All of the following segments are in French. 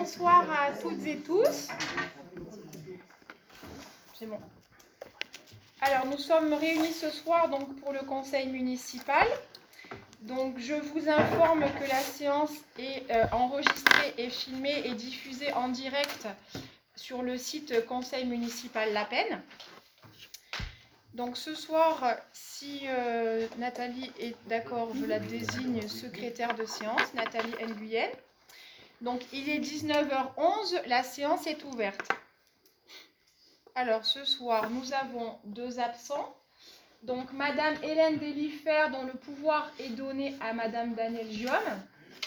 bonsoir à toutes et tous. C'est bon. Alors, nous sommes réunis ce soir donc, pour le conseil municipal. Donc, je vous informe que la séance est enregistrée et filmée et diffusée en direct sur le site Conseil municipal La Penne. Donc, ce soir, si Nathalie est d'accord, je la désigne secrétaire de séance, Nathalie Nguyen. Donc, il est 19h11, la séance est ouverte. Alors, ce soir, nous avons deux absents. Donc, Madame Hélène Délifer, dont le pouvoir est donné à Madame Danielle Giom.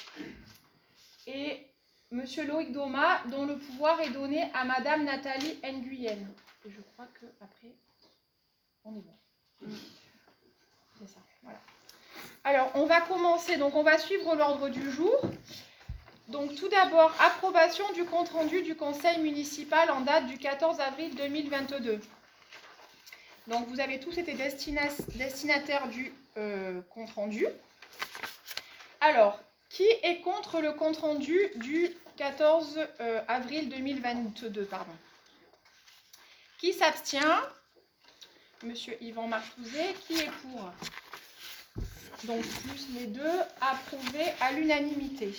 Et Monsieur Loïc Doma, dont le pouvoir est donné à Madame Nathalie Nguyen. Et je crois qu'après, on est bon. C'est ça, voilà. Alors, on va commencer. Donc, on va suivre l'ordre du jour. Donc, tout d'abord, approbation du compte-rendu du conseil municipal en date du 14 avril 2022. Donc, vous avez tous été destinataires du compte-rendu. Alors, qui est contre le compte-rendu du 14 avril 2022 pardon. Qui s'abstient? Monsieur Yvan Martouzet. Qui est pour? Donc, plus les deux, approuvé à l'unanimité.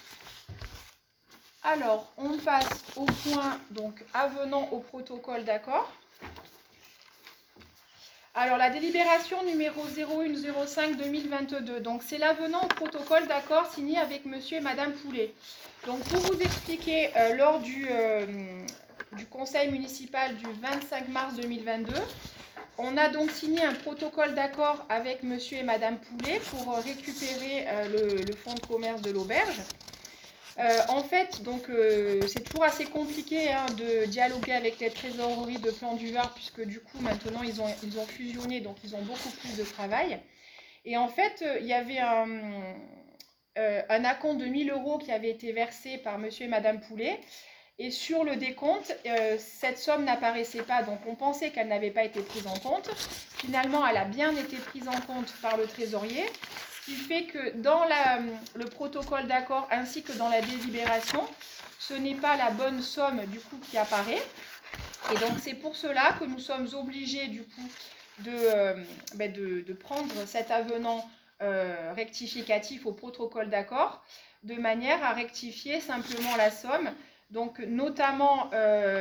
Alors, on passe au point donc avenant au protocole d'accord. Alors, la délibération numéro 0105-2022, donc c'est l'avenant au protocole d'accord signé avec monsieur et madame Poulet. Donc, pour vous expliquer, lors du conseil municipal du 25 mars 2022, on a donc signé un protocole d'accord avec monsieur et madame Poulet pour récupérer le fonds de commerce de l'auberge. En fait, donc c'est toujours assez compliqué de dialoguer avec les trésoreries de Plan du Var, puisque du coup maintenant ils ont fusionné, donc ils ont beaucoup plus de travail. Et en fait, il y avait un acompte de 1 000 € qui avait été versé par monsieur et madame Poulet. Et sur le décompte, cette somme n'apparaissait pas, donc on pensait qu'elle n'avait pas été prise en compte. Finalement, elle a bien été prise en compte par le trésorier. Ce qui fait que dans le protocole d'accord ainsi que dans la délibération, ce n'est pas la bonne somme du coup qui apparaît. Et donc c'est pour cela que nous sommes obligés du coup de prendre cet avenant rectificatif au protocole d'accord de manière à rectifier simplement la somme. Donc notamment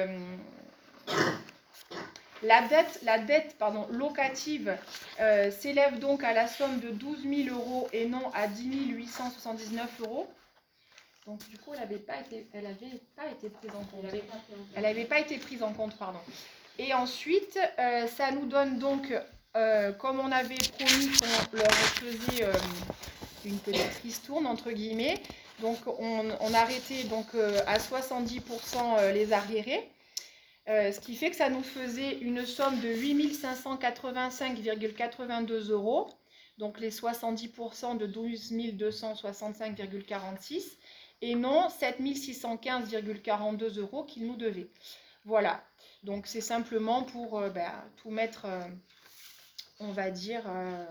la dette locative s'élève donc à la somme de 12 000 € et non à 10 879 €. Donc du coup, elle n'avait pas été prise en compte. Elle n'avait pas été prise en compte, pardon. Et ensuite, ça nous donne donc, comme on avait promis qu'on leur faisait une petite ristourne, entre guillemets, donc on arrêtait donc, à 70% les arriérés. Ce qui fait que ça nous faisait une somme de 8 585,82 €, donc les 70% de 12 265,46 et non 7 615,42 € qu'ils nous devaient. Voilà, donc c'est simplement pour tout mettre, on va dire,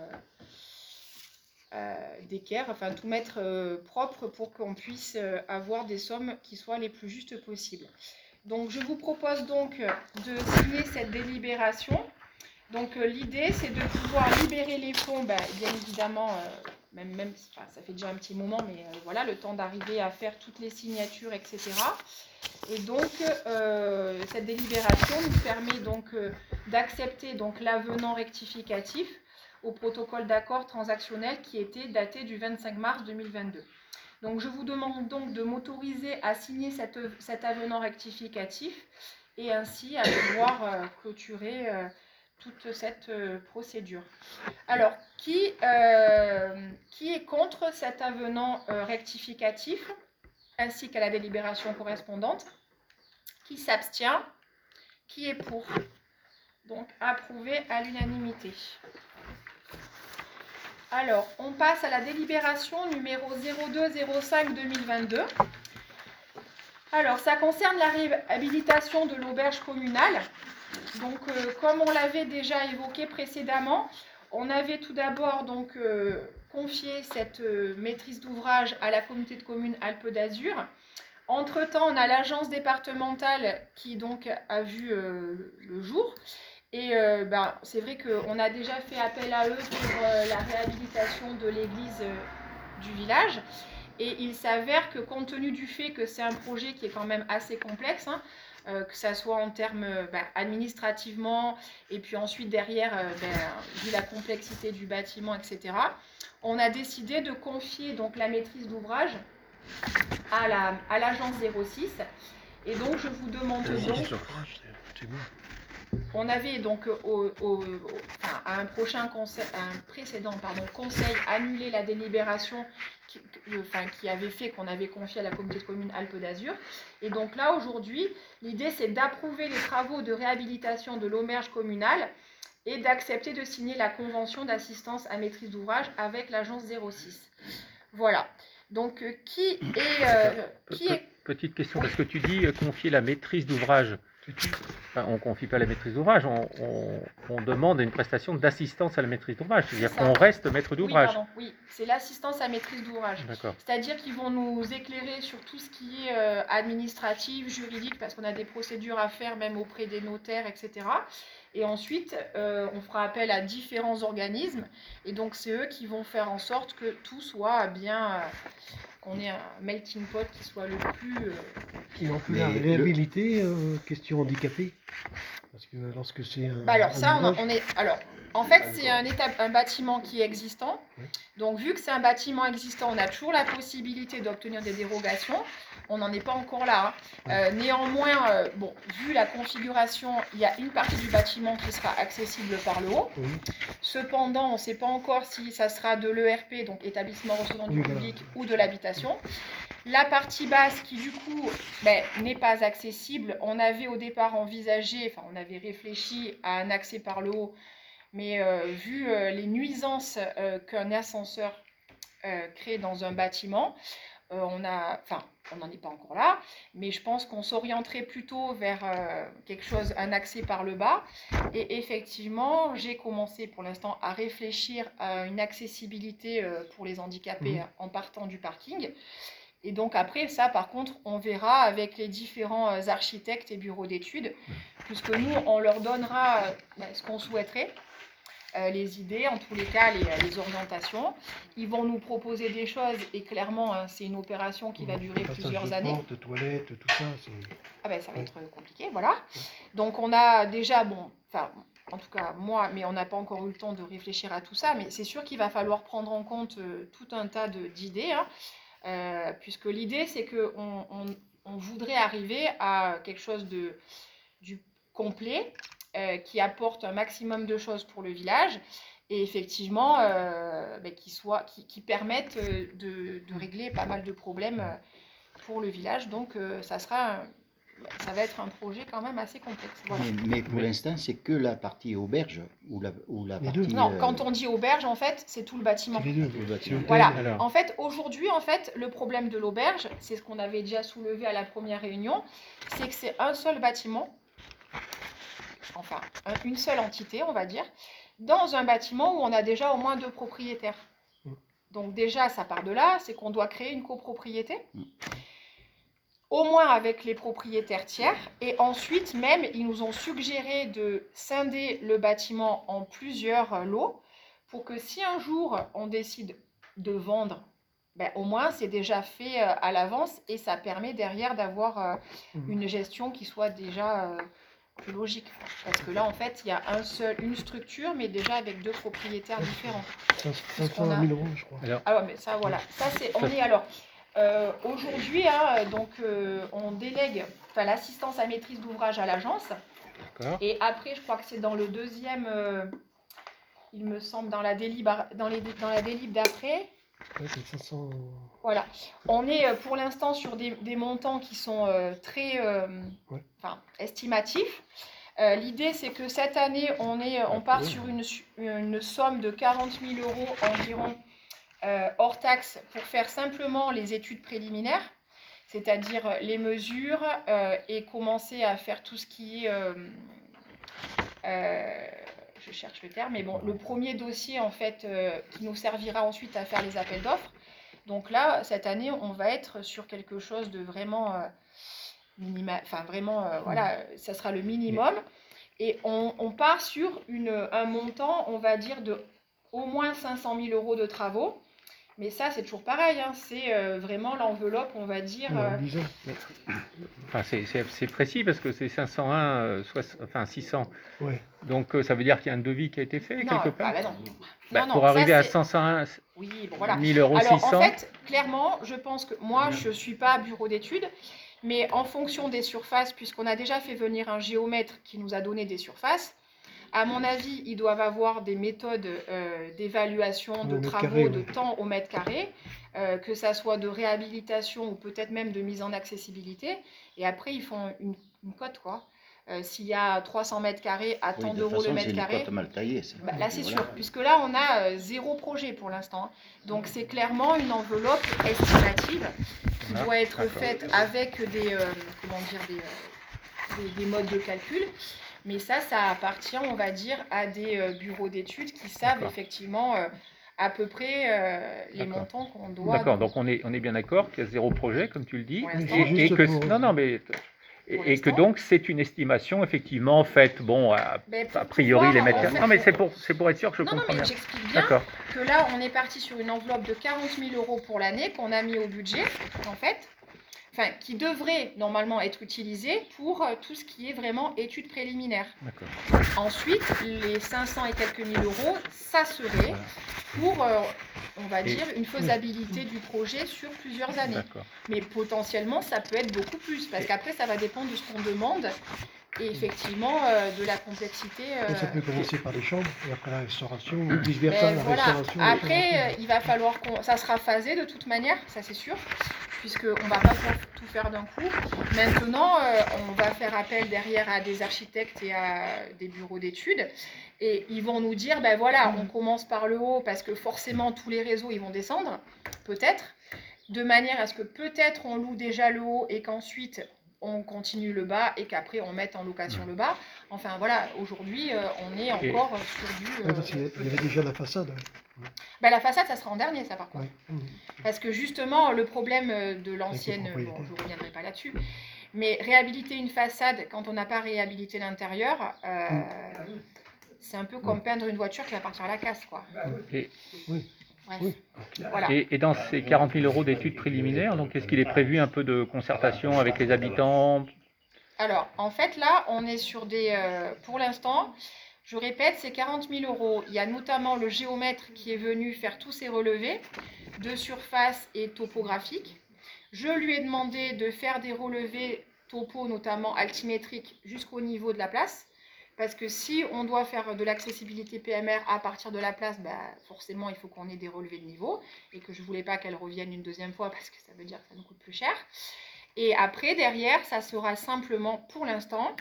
d'équerre, enfin tout mettre propre pour qu'on puisse avoir des sommes qui soient les plus justes possibles. Donc, je vous propose donc de signer cette délibération. Donc, l'idée, c'est de pouvoir libérer les fonds, bien évidemment, même ça fait déjà un petit moment, mais voilà, le temps d'arriver à faire toutes les signatures, etc. Et donc, cette délibération nous permet donc d'accepter donc l'avenant rectificatif au protocole d'accord transactionnel qui était daté du 25 mars 2022. Donc, je vous demande donc de m'autoriser à signer cet avenant rectificatif et ainsi à pouvoir clôturer toute cette procédure. Alors, qui est contre cet avenant rectificatif ainsi qu'à la délibération correspondante? Qui s'abstient? Qui est pour? Donc, approuvé à l'unanimité. Alors, on passe à la délibération numéro 0205-2022. Alors, ça concerne la réhabilitation de l'auberge communale. Donc, comme on l'avait déjà évoqué précédemment, on avait tout d'abord donc confié cette maîtrise d'ouvrage à la communauté de communes Alpes d'Azur Entre-temps, on a l'agence départementale qui donc a vu le jour. Et c'est vrai qu'on a déjà fait appel à eux pour la réhabilitation de l'église du village. Et il s'avère que compte tenu du fait que c'est un projet qui est quand même assez complexe, hein, que ça soit en termes administrativement, et puis ensuite derrière, vu la complexité du bâtiment, etc., on a décidé de confier donc la maîtrise d'ouvrage à l'agence 06. Et donc je vous demande donc... On avait donc à un précédent conseil annulé la délibération qui avait fait qu'on avait confié à la communauté de communes Alpes d'Azur. Et donc là, aujourd'hui, l'idée, c'est d'approuver les travaux de réhabilitation de l'auberge communale et d'accepter de signer la convention d'assistance à maîtrise d'ouvrage avec l'agence 06. Voilà. Donc, Petite question, parce que tu dis confier la maîtrise d'ouvrage. Enfin, on ne confie pas la maîtrise d'ouvrage, on demande une prestation d'assistance à la maîtrise d'ouvrage, c'est-à-dire qu'on reste maître d'ouvrage. Oui, c'est l'assistance à maîtrise d'ouvrage. C'est-à-dire qu'ils vont nous éclairer sur tout ce qui est administratif, juridique, parce qu'on a des procédures à faire même auprès des notaires, etc. Et ensuite, on fera appel à différents organismes, et donc c'est eux qui vont faire en sorte que tout soit bien... qu'on ait un melting pot qui soit le plus... Et on peut la réhabiliter, question handicapée. Parce que lorsque c'est un... alors ça, en fait, c'est un bâtiment qui est existant. Oui. Donc, vu que c'est un bâtiment existant, on a toujours la possibilité d'obtenir des dérogations. On n'en est pas encore là. Hein. Néanmoins, vu la configuration, il y a une partie du bâtiment qui sera accessible par le haut. Oui. Cependant, on ne sait pas encore si ça sera de l'ERP, donc établissement recevant du public, ou de l'habitation. La partie basse qui du coup n'est pas accessible, on avait au départ envisagé, on avait réfléchi à un accès par le haut, mais vu les nuisances qu'un ascenseur crée dans un bâtiment, on n'en est pas encore là, mais je pense qu'on s'orienterait plutôt vers un accès par le bas. Et effectivement, j'ai commencé pour l'instant à réfléchir à une accessibilité pour les handicapés en partant du parking. Et donc après, ça par contre, on verra avec les différents architectes et bureaux d'études, puisque nous, on leur donnera ce qu'on souhaiterait, les idées, en tous les cas, les orientations. Ils vont nous proposer des choses, et clairement, c'est une opération qui va durer plusieurs années. Portes, toilettes, tout ça, ça va être compliqué, voilà. Donc on a déjà, en tout cas moi, mais on n'a pas encore eu le temps de réfléchir à tout ça, mais c'est sûr qu'il va falloir prendre en compte tout un tas d'idées, hein. Puisque l'idée c'est qu'on voudrait arriver à quelque chose du complet qui apporte un maximum de choses pour le village et effectivement qui permettent de régler pas mal de problèmes pour le village. Donc ça va être un projet quand même assez complexe. Voilà. Mais pour l'instant, c'est que la partie auberge ou la partie... Non, quand on dit auberge, en fait, c'est tout le bâtiment. C'est les deux. Le bâtiment. Voilà. Alors. En fait, aujourd'hui, le problème de l'auberge, c'est ce qu'on avait déjà soulevé à la première réunion, c'est que c'est un seul bâtiment, une seule entité, on va dire, dans un bâtiment où on a déjà au moins 2 propriétaires. Donc déjà, ça part de là, c'est qu'on doit créer une copropriété. Au moins avec les propriétaires tiers, et ensuite même, ils nous ont suggéré de scinder le bâtiment en plusieurs lots, pour que si un jour on décide de vendre, au moins c'est déjà fait à l'avance, et ça permet derrière d'avoir une gestion qui soit déjà plus logique. Parce que là, en fait, il y a une structure, mais déjà avec 2 propriétaires différents. 500 000 €, je crois. Alors, mais ça, voilà. Ça, aujourd'hui, on délègue l'assistance à maîtrise d'ouvrage à l'agence. Et après, je crois que c'est dans le deuxième, il me semble, dans la délib d'après. Ouais, c'est 500... Voilà. On est pour l'instant sur des montants qui sont très estimatifs. L'idée, c'est que cette année, on part sur une somme de 40 000 € environ hors taxe pour faire simplement les études préliminaires, c'est-à-dire les mesures et commencer à faire tout ce qui est, je cherche le terme, mais le premier dossier en fait qui nous servira ensuite à faire les appels d'offres. Donc là, cette année, on va être sur quelque chose de vraiment minimal, enfin vraiment, voilà, ça sera le minimum. Et on part sur un montant, on va dire, de au moins 500 000 € de travaux. Mais ça, c'est toujours pareil, hein, c'est vraiment l'enveloppe, on va dire. Disons. Enfin, c'est précis parce que c'est 501, enfin 600. Ouais. Donc ça veut dire qu'il y a un devis qui a été fait Non, quelque part. bah non. Bah, Non, pour ça, arriver à c'est- 501 Oui, bon voilà. 1000 euros Alors 600. en fait, clairement, je pense que moi, je ne suis pas bureau d'études, mais en fonction des surfaces, puisqu'on a déjà fait venir un géomètre qui nous a donné des surfaces, à mon avis, ils doivent avoir des méthodes d'évaluation de Au mètre travaux, carré, de oui. temps au mètre carré, que ça soit de réhabilitation ou peut-être même de mise en accessibilité. Et après, ils font une cote, quoi. S'il y a 300 mètres carrés à Oui, tant de toute d'euros le façon, mètre c'est une carré, cote mal taillée. Ça. bah, là c'est Voilà. sûr, puisque là on a zéro projet pour l'instant. Hein. Donc c'est clairement une enveloppe estimative qui Ah, doit être d'accord. faite avec des, comment dire, des modes de calcul. Mais ça appartient, on va dire, à des bureaux d'études qui savent D'accord. effectivement à peu près les D'accord. montants qu'on doit. D'accord, donc on est bien d'accord qu'il y a zéro projet, comme tu le dis, Pour l'instant, oui. Juste que pour- non, non, mais Pour et que l'instant. donc c'est une estimation effectivement faite, bon, Mais pour a priori pouvoir, les mètres en carrés. fait, Non, mais c'est pour être sûr que je Non, comprends mais bien. j'explique bien D'accord. que là, on est parti sur une enveloppe de 40 000 € pour l'année qu'on a mis au budget, en fait, enfin, qui devrait normalement être utilisée pour tout ce qui est vraiment études préliminaires. D'accord. Ensuite, les 500 et quelques mille euros, ça serait pour, on va dire, une faisabilité du projet sur plusieurs années. D'accord. Mais potentiellement, ça peut être beaucoup plus, parce qu'après, ça va dépendre de ce qu'on demande et effectivement de la complexité. Ça peut commencer par les chambres et après la restauration, ou vice-versa, Ben la voilà. restauration. Après, il va falloir qu'on. Ça sera phasé de toute manière, ça c'est sûr, puisqu'on ne va pas tout faire d'un coup. Maintenant, on va faire appel derrière à des architectes et à des bureaux d'études. Et ils vont nous dire, ben voilà, on commence par le haut parce que forcément tous les réseaux ils vont descendre, peut-être, de manière à ce que peut-être on loue déjà le haut et qu'ensuite on continue le bas et qu'après on mette en location le bas. Enfin voilà, aujourd'hui on est encore sur du... Ouais, parce qu'il y avait déjà la façade. Ben, la façade, ça sera en dernier, ça par contre. Ouais. Parce que justement, le problème de l'ancienne, Avec les bon, je ne propriétaires. reviendrai pas là-dessus, mais réhabiliter une façade quand on n'a pas réhabilité l'intérieur, c'est un peu comme peindre une voiture qui va partir à la casse, quoi. Et, Bref. Oui. Voilà. et dans ces 40 000 € d'études préliminaires, donc est-ce qu'il est prévu un peu de concertation avec les habitants? Alors, en fait, là, on est sur des... pour l'instant, je répète, c'est 40 000 €. Il y a notamment le géomètre qui est venu faire tous ces relevés de surface et topographiques. Je lui ai demandé de faire des relevés topo, notamment altimétriques, jusqu'au niveau de la place. Parce que si on doit faire de l'accessibilité PMR à partir de la place, bah, forcément, il faut qu'on ait des relevés de niveau. Et que je ne voulais pas qu'elle revienne une deuxième fois parce que ça veut dire que ça nous coûte plus cher. Et après, derrière, ça sera simplement, pour l'instant,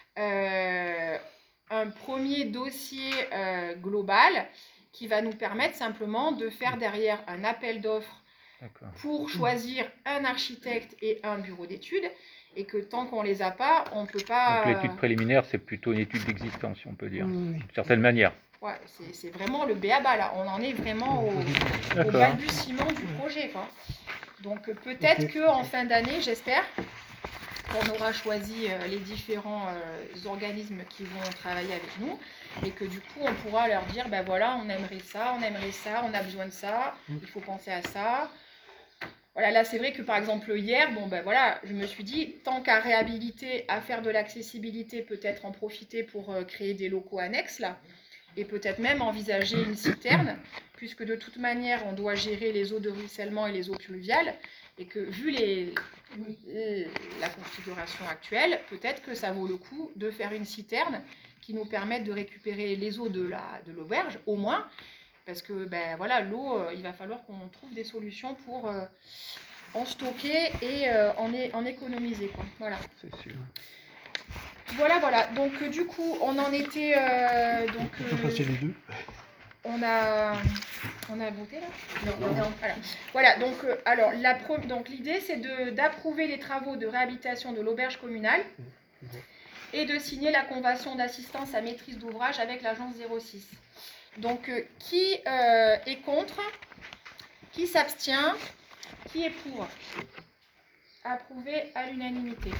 un premier dossier global qui va nous permettre simplement de faire derrière un appel d'offres pour choisir un architecte et un bureau d'études. Et que tant qu'on ne les a pas, on ne peut pas... Donc l'étude préliminaire, c'est plutôt une étude d'existence, si on peut dire, Oui. d'une certaine manière. Ouais, c'est vraiment le b.a.-ba là. On en est vraiment au D'accord. balbutiement du projet, quoi. Donc peut-être qu'en fin d'année, j'espère, qu'on aura choisi les différents organismes qui vont travailler avec nous et que du coup on pourra leur dire, ben voilà, on aimerait ça, on a besoin de ça, il faut penser à ça. Voilà, là c'est vrai que par exemple hier, bon ben voilà, je me suis dit, tant qu'à réhabiliter, à faire de l'accessibilité, peut-être en profiter pour créer des locaux annexes là, et peut-être même envisager une citerne, puisque de toute manière on doit gérer les eaux de ruissellement et les eaux pluviales, et que vu la configuration actuelle, peut-être que ça vaut le coup de faire une citerne qui nous permette de récupérer les eaux de l'auberge, au moins, parce que ben, voilà, l'eau, il va falloir qu'on trouve des solutions pour en stocker et en économiser, quoi. Voilà. C'est sûr. Voilà. Donc du coup, on en était... donc, On peut passer les deux. on a voté là? Non. Voilà, donc, alors, donc l'idée c'est d'approuver les travaux de réhabilitation de l'auberge communale et de signer la convention d'assistance à maîtrise d'ouvrage avec l'agence 06. Donc, qui est contre? Qui s'abstient? Qui est pour? Approuvé à l'unanimité.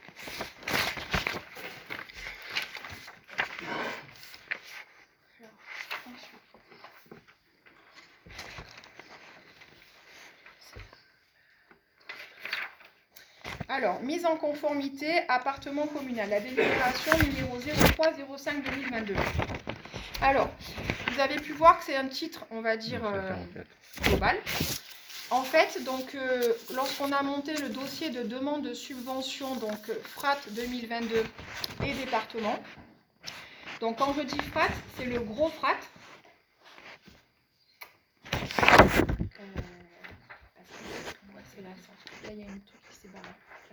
Alors, mise en conformité, appartement communal, la délibération numéro 03-05-2022. Alors, vous avez pu voir que c'est un titre, on va dire, global. En fait, donc, lorsqu'on a monté le dossier de demande de subvention, donc FRAT 2022 et département, donc quand je dis FRAT, c'est le gros FRAT. C'est là, là, il y a une truc qui s'est barré.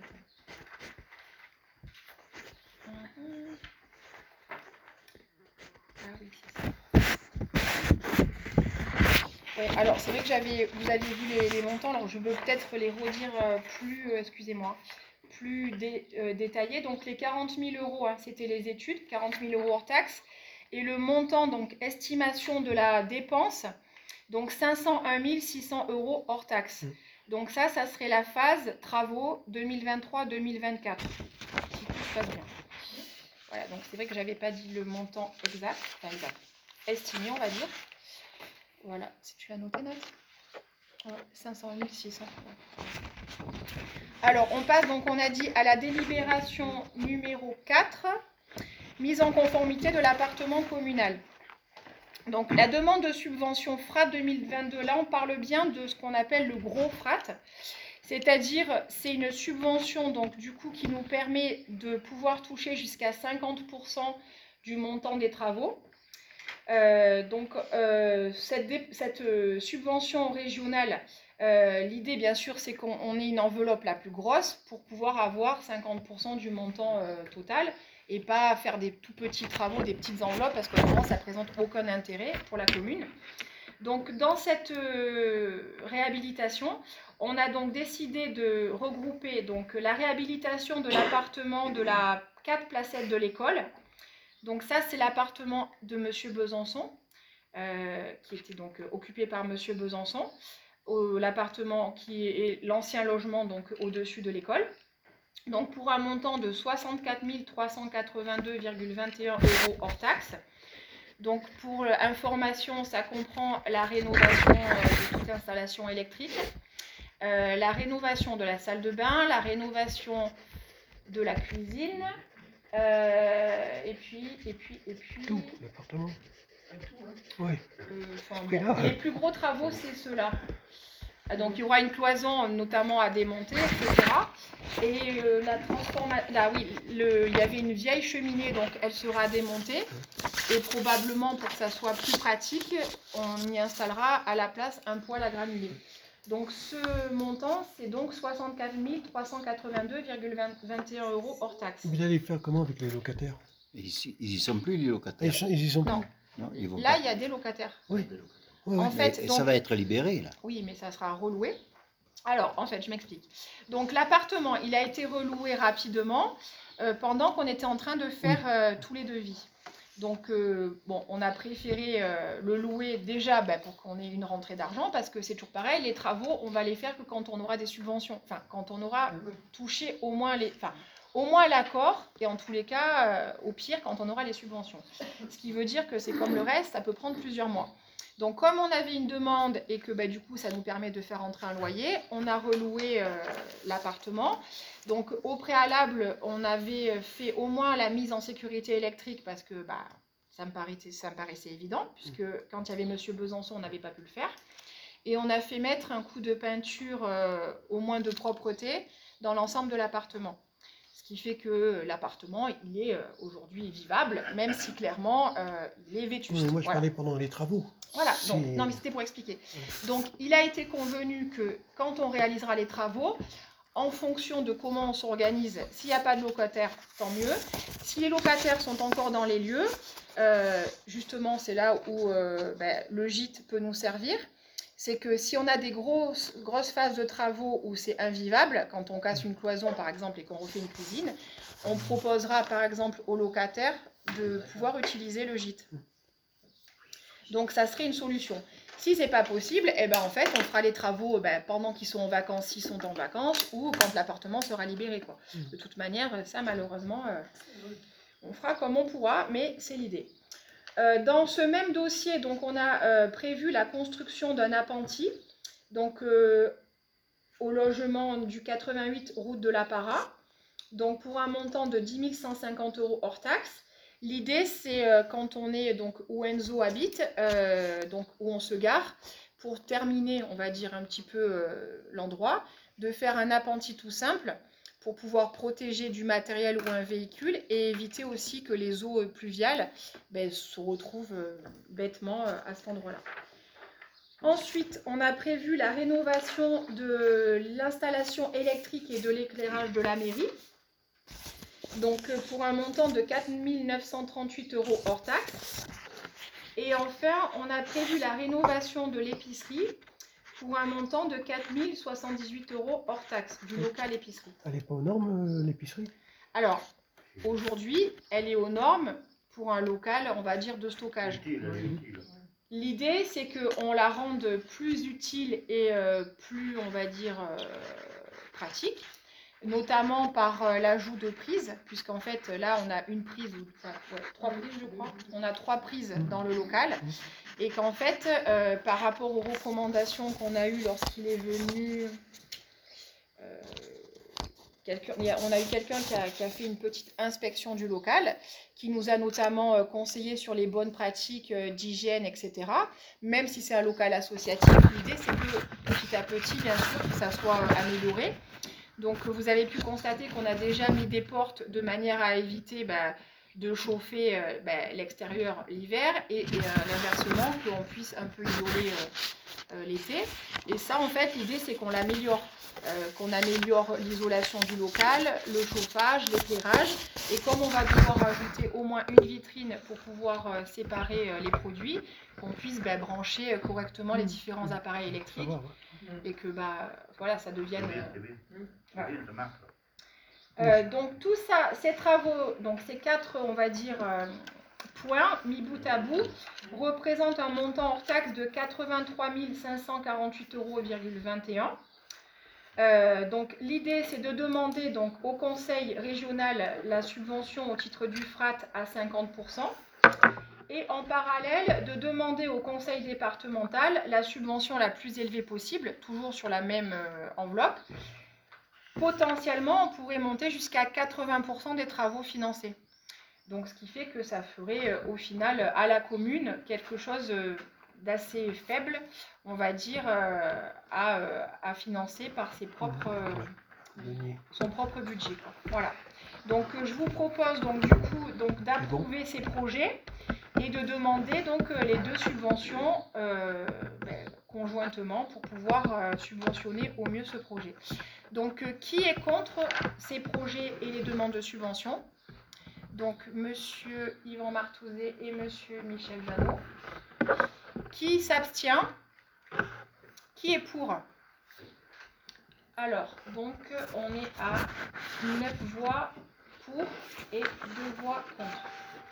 Ah oui, c'est ça. Ouais, alors, c'est vrai que vous aviez vu les montants, alors je veux peut-être les redire plus, excusez-moi, plus détaillés. Donc, les 40 000 euros, hein, c'était les études, 40 000 euros hors taxe. Et le montant, donc, estimation de la dépense, donc 501 600 euros hors taxe. Donc, ça serait la phase travaux 2023-2024, si tout se passe bien. Voilà, donc c'est vrai que je n'avais pas dit le montant exact, enfin exact, estimé, on va dire. Voilà, si tu as noté, note. 500 600. Alors, on passe, donc on a dit, à la délibération numéro 4, mise en conformité de l'appartement communal. Donc, la demande de subvention FRAT 2022, là, on parle bien de ce qu'on appelle le gros FRAT. C'est-à-dire, c'est une subvention, donc, du coup, qui nous permet de pouvoir toucher jusqu'à 50% du montant des travaux. Cette subvention régionale, l'idée, bien sûr, c'est qu'on ait une enveloppe la plus grosse pour pouvoir avoir 50% du montant total et pas faire des tout petits travaux, des petites enveloppes, parce que vraiment, ça ne présente aucun intérêt pour la commune. Donc, dans cette réhabilitation, on a donc décidé de regrouper donc, la réhabilitation de l'appartement de la 4 Placette de l'école. Donc ça, c'est l'appartement de M. Besançon, qui était donc occupé par M. Besançon. L'appartement qui est l'ancien logement donc au-dessus de l'école. Donc pour un montant de 64 382,21 euros hors taxe. Donc pour information, ça comprend la rénovation de toute installation électrique, la rénovation de la salle de bain, la rénovation de la cuisine, et puis... Tout, l'appartement. Oui. Les plus gros travaux, c'est ceux-là. Donc il y aura une cloison notamment à démonter, etc. Et la transformation... Là, oui, il y avait une vieille cheminée, donc elle sera démontée. Et probablement, pour que ça soit plus pratique, on y installera à la place un poêle à granulés. Donc ce montant, c'est donc 64 382,21 euros hors taxe. Vous allez faire comment avec les locataires? Ils y sont plus, les locataires. Ils y sont Non. plus. Non, ils vont Là, pas. il y a des locataires. Oui. En fait, Et donc, ça va être libéré, là. oui, mais ça sera reloué. Alors, en fait, je m'explique. Donc, l'appartement, il a été reloué rapidement pendant qu'on était en train de faire tous les devis. Donc, bon, on a préféré le louer déjà pour qu'on ait une rentrée d'argent, parce que c'est toujours pareil, les travaux, on va les faire que quand on aura des subventions. Enfin, quand on aura touché au moins l'accord, et en tous les cas, au pire, quand on aura les subventions. Ce qui veut dire que c'est comme le reste, ça peut prendre plusieurs mois. Donc, comme on avait une demande et que du coup, ça nous permet de faire entrer un loyer, on a reloué l'appartement. Donc, au préalable, on avait fait au moins la mise en sécurité électrique parce que ça me paraissait évident, puisque quand il y avait M. Besançon, on n'avait pas pu le faire. Et on a fait mettre un coup de peinture au moins de propreté dans l'ensemble de l'appartement. Ce qui fait que l'appartement, il est aujourd'hui vivable, même si clairement, il est vétuste. Oui, moi, je parlais pendant les travaux. Voilà, donc, non mais c'était pour expliquer. Donc il a été convenu que quand on réalisera les travaux, en fonction de comment on s'organise, s'il n'y a pas de locataires, tant mieux. Si les locataires sont encore dans les lieux, justement c'est là où le gîte peut nous servir. C'est que si on a des grosses phases de travaux où c'est invivable, quand on casse une cloison par exemple et qu'on refait une cuisine, on proposera par exemple aux locataires de pouvoir utiliser le gîte. Donc ça serait une solution. Si c'est pas possible, eh ben, en fait, on fera les travaux pendant qu'ils sont en vacances, s'ils sont en vacances, ou quand l'appartement sera libéré, quoi. De toute manière, ça, malheureusement, on fera comme on pourra, mais c'est l'idée. Dans ce même dossier, donc, on a prévu la construction d'un appentis, donc au logement du 88 route de la Para, donc pour un montant de 10 150 € hors taxe. L'idée, c'est quand on est donc où Enzo habite, donc où on se gare, pour terminer, on va dire un petit peu l'endroit, de faire un appentis tout simple pour pouvoir protéger du matériel ou un véhicule et éviter aussi que les eaux pluviales se retrouvent bêtement à cet endroit-là. Ensuite, on a prévu la rénovation de l'installation électrique et de l'éclairage de la mairie. Donc, pour un montant de 4 938 € hors taxe. Et enfin, on a prévu la rénovation de l'épicerie pour un montant de 4 078 € hors taxe du local épicerie. Elle n'est pas aux normes, l'épicerie? Alors, aujourd'hui, elle est aux normes pour un local, on va dire, de stockage. L'idée, c'est qu'on la rende plus utile et plus, on va dire, pratique, notamment par l'ajout de prises, puisqu'en fait, là, on a une prise, enfin, ouais, 3 prises, je crois. On a 3 prises dans le local, et qu'en fait, par rapport aux recommandations qu'on a eues lorsqu'il est venu... on a eu quelqu'un qui a fait une petite inspection du local, qui nous a notamment conseillé sur les bonnes pratiques d'hygiène, etc. Même si c'est un local associatif, l'idée c'est que petit à petit, bien sûr, que ça soit amélioré. Donc vous avez pu constater qu'on a déjà mis des portes de manière à éviter de chauffer l'extérieur l'hiver et l'inversement, qu'on puisse un peu isoler l'été. Et ça, en fait, l'idée c'est qu'on l'améliore. Qu'on améliore l'isolation du local, le chauffage, l'éclairage, et comme on va devoir ajouter au moins une vitrine pour pouvoir séparer les produits, qu'on puisse brancher correctement les différents appareils électriques et que voilà, ça devienne... voilà. Donc tout ça, ces travaux, donc ces 4, on va dire, points mis bout à bout, représentent un montant hors taxe de 83 548 €,21 €. Donc l'idée c'est de demander donc au conseil régional la subvention au titre du FRAT à 50% et en parallèle de demander au conseil départemental la subvention la plus élevée possible, toujours sur la même enveloppe. Potentiellement on pourrait monter jusqu'à 80% des travaux financés. Donc ce qui fait que ça ferait au final à la commune quelque chose d'assez faible, on va dire, à financer par son propre budget, quoi. Voilà. Donc je vous propose donc du coup d'approuver ces projets et de demander donc les 2 subventions conjointement pour pouvoir subventionner au mieux ce projet. Donc qui est contre ces projets et les demandes de subvention? Donc monsieur Yvan Martouzet et monsieur Michel Janot. Qui s'abstient? Qui est pour? Alors, donc, on est à 9 voix pour et 2 voix contre.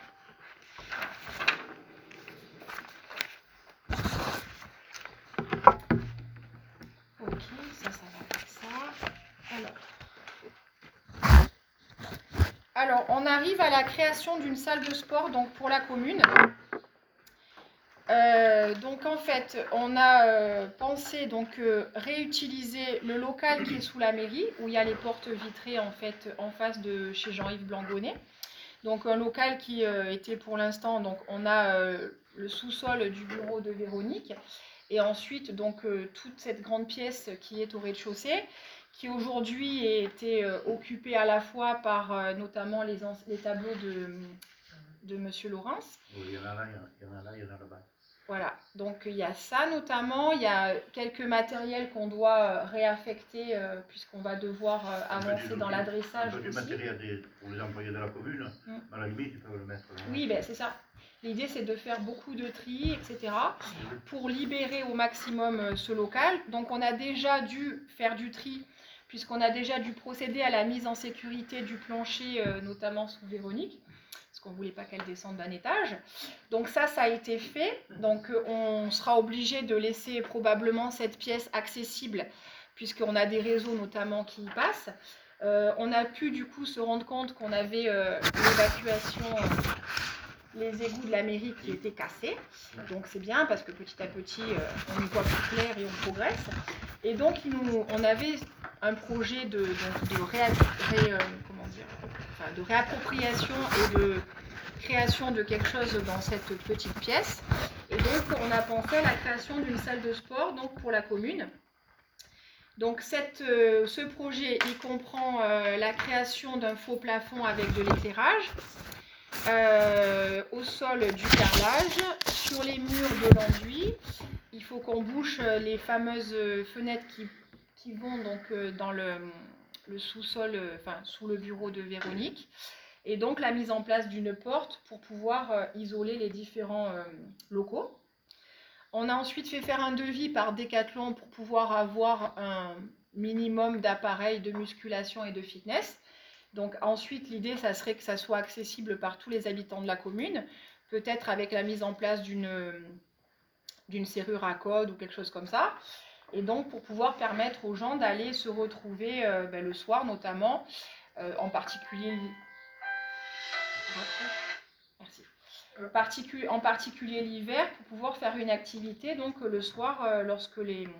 Ok, ça va avec ça. Alors, on arrive à la création d'une salle de sport donc, pour la commune. Donc en fait, on a pensé donc réutiliser le local qui est sous la mairie, où il y a les portes vitrées en fait en face de chez Jean-Yves Blangonnet. Donc un local qui était pour l'instant, donc on a le sous-sol du bureau de Véronique, et ensuite donc toute cette grande pièce qui est au rez-de-chaussée, qui aujourd'hui a été occupée à la fois par notamment les tableaux de Monsieur Laurence. Oui, il y en a là, il y en a là-bas. Voilà, donc il y a ça notamment, il y a quelques matériels qu'on doit réaffecter puisqu'on va devoir avancer dans l'adressage aussi. Du matériel pour les employés de la commune, à la limite, ils peuvent le mettre. Oui, c'est ça. L'idée c'est de faire beaucoup de tri, etc. pour libérer au maximum ce local. Donc on a déjà dû faire du tri puisqu'on a déjà dû procéder à la mise en sécurité du plancher, notamment sous Véronique. Parce parce qu'on ne voulait pas qu'elle descende d'un étage. Donc ça a été fait. Donc on sera obligé de laisser probablement cette pièce accessible, puisqu'on a des réseaux notamment qui y passent. On a pu du coup se rendre compte qu'on avait l'évacuation, les égouts de la mairie qui étaient cassés. Donc c'est bien parce que petit à petit on y voit plus clair et on progresse. Et donc on avait un projet de réappropriation et de création de quelque chose dans cette petite pièce. Et donc on a pensé à la création d'une salle de sport donc, pour la commune. Donc ce projet, il comprend la création d'un faux plafond avec de l'éclairage, au sol du carrelage, sur les murs de l'enduit. Il faut qu'on bouche les fameuses fenêtres qui vont donc dans le sous-sol, sous le bureau de Véronique. Et donc la mise en place d'une porte pour pouvoir isoler les différents locaux. On a ensuite fait faire un devis par Decathlon pour pouvoir avoir un minimum d'appareils de musculation et de fitness. Donc ensuite, l'idée, ça serait que ça soit accessible par tous les habitants de la commune, peut-être avec la mise en place d'une serrure à code ou quelque chose comme ça. Et donc pour pouvoir permettre aux gens d'aller se retrouver le soir notamment, en particulier... Merci. En particulier l'hiver, pour pouvoir faire une activité donc le soir lorsque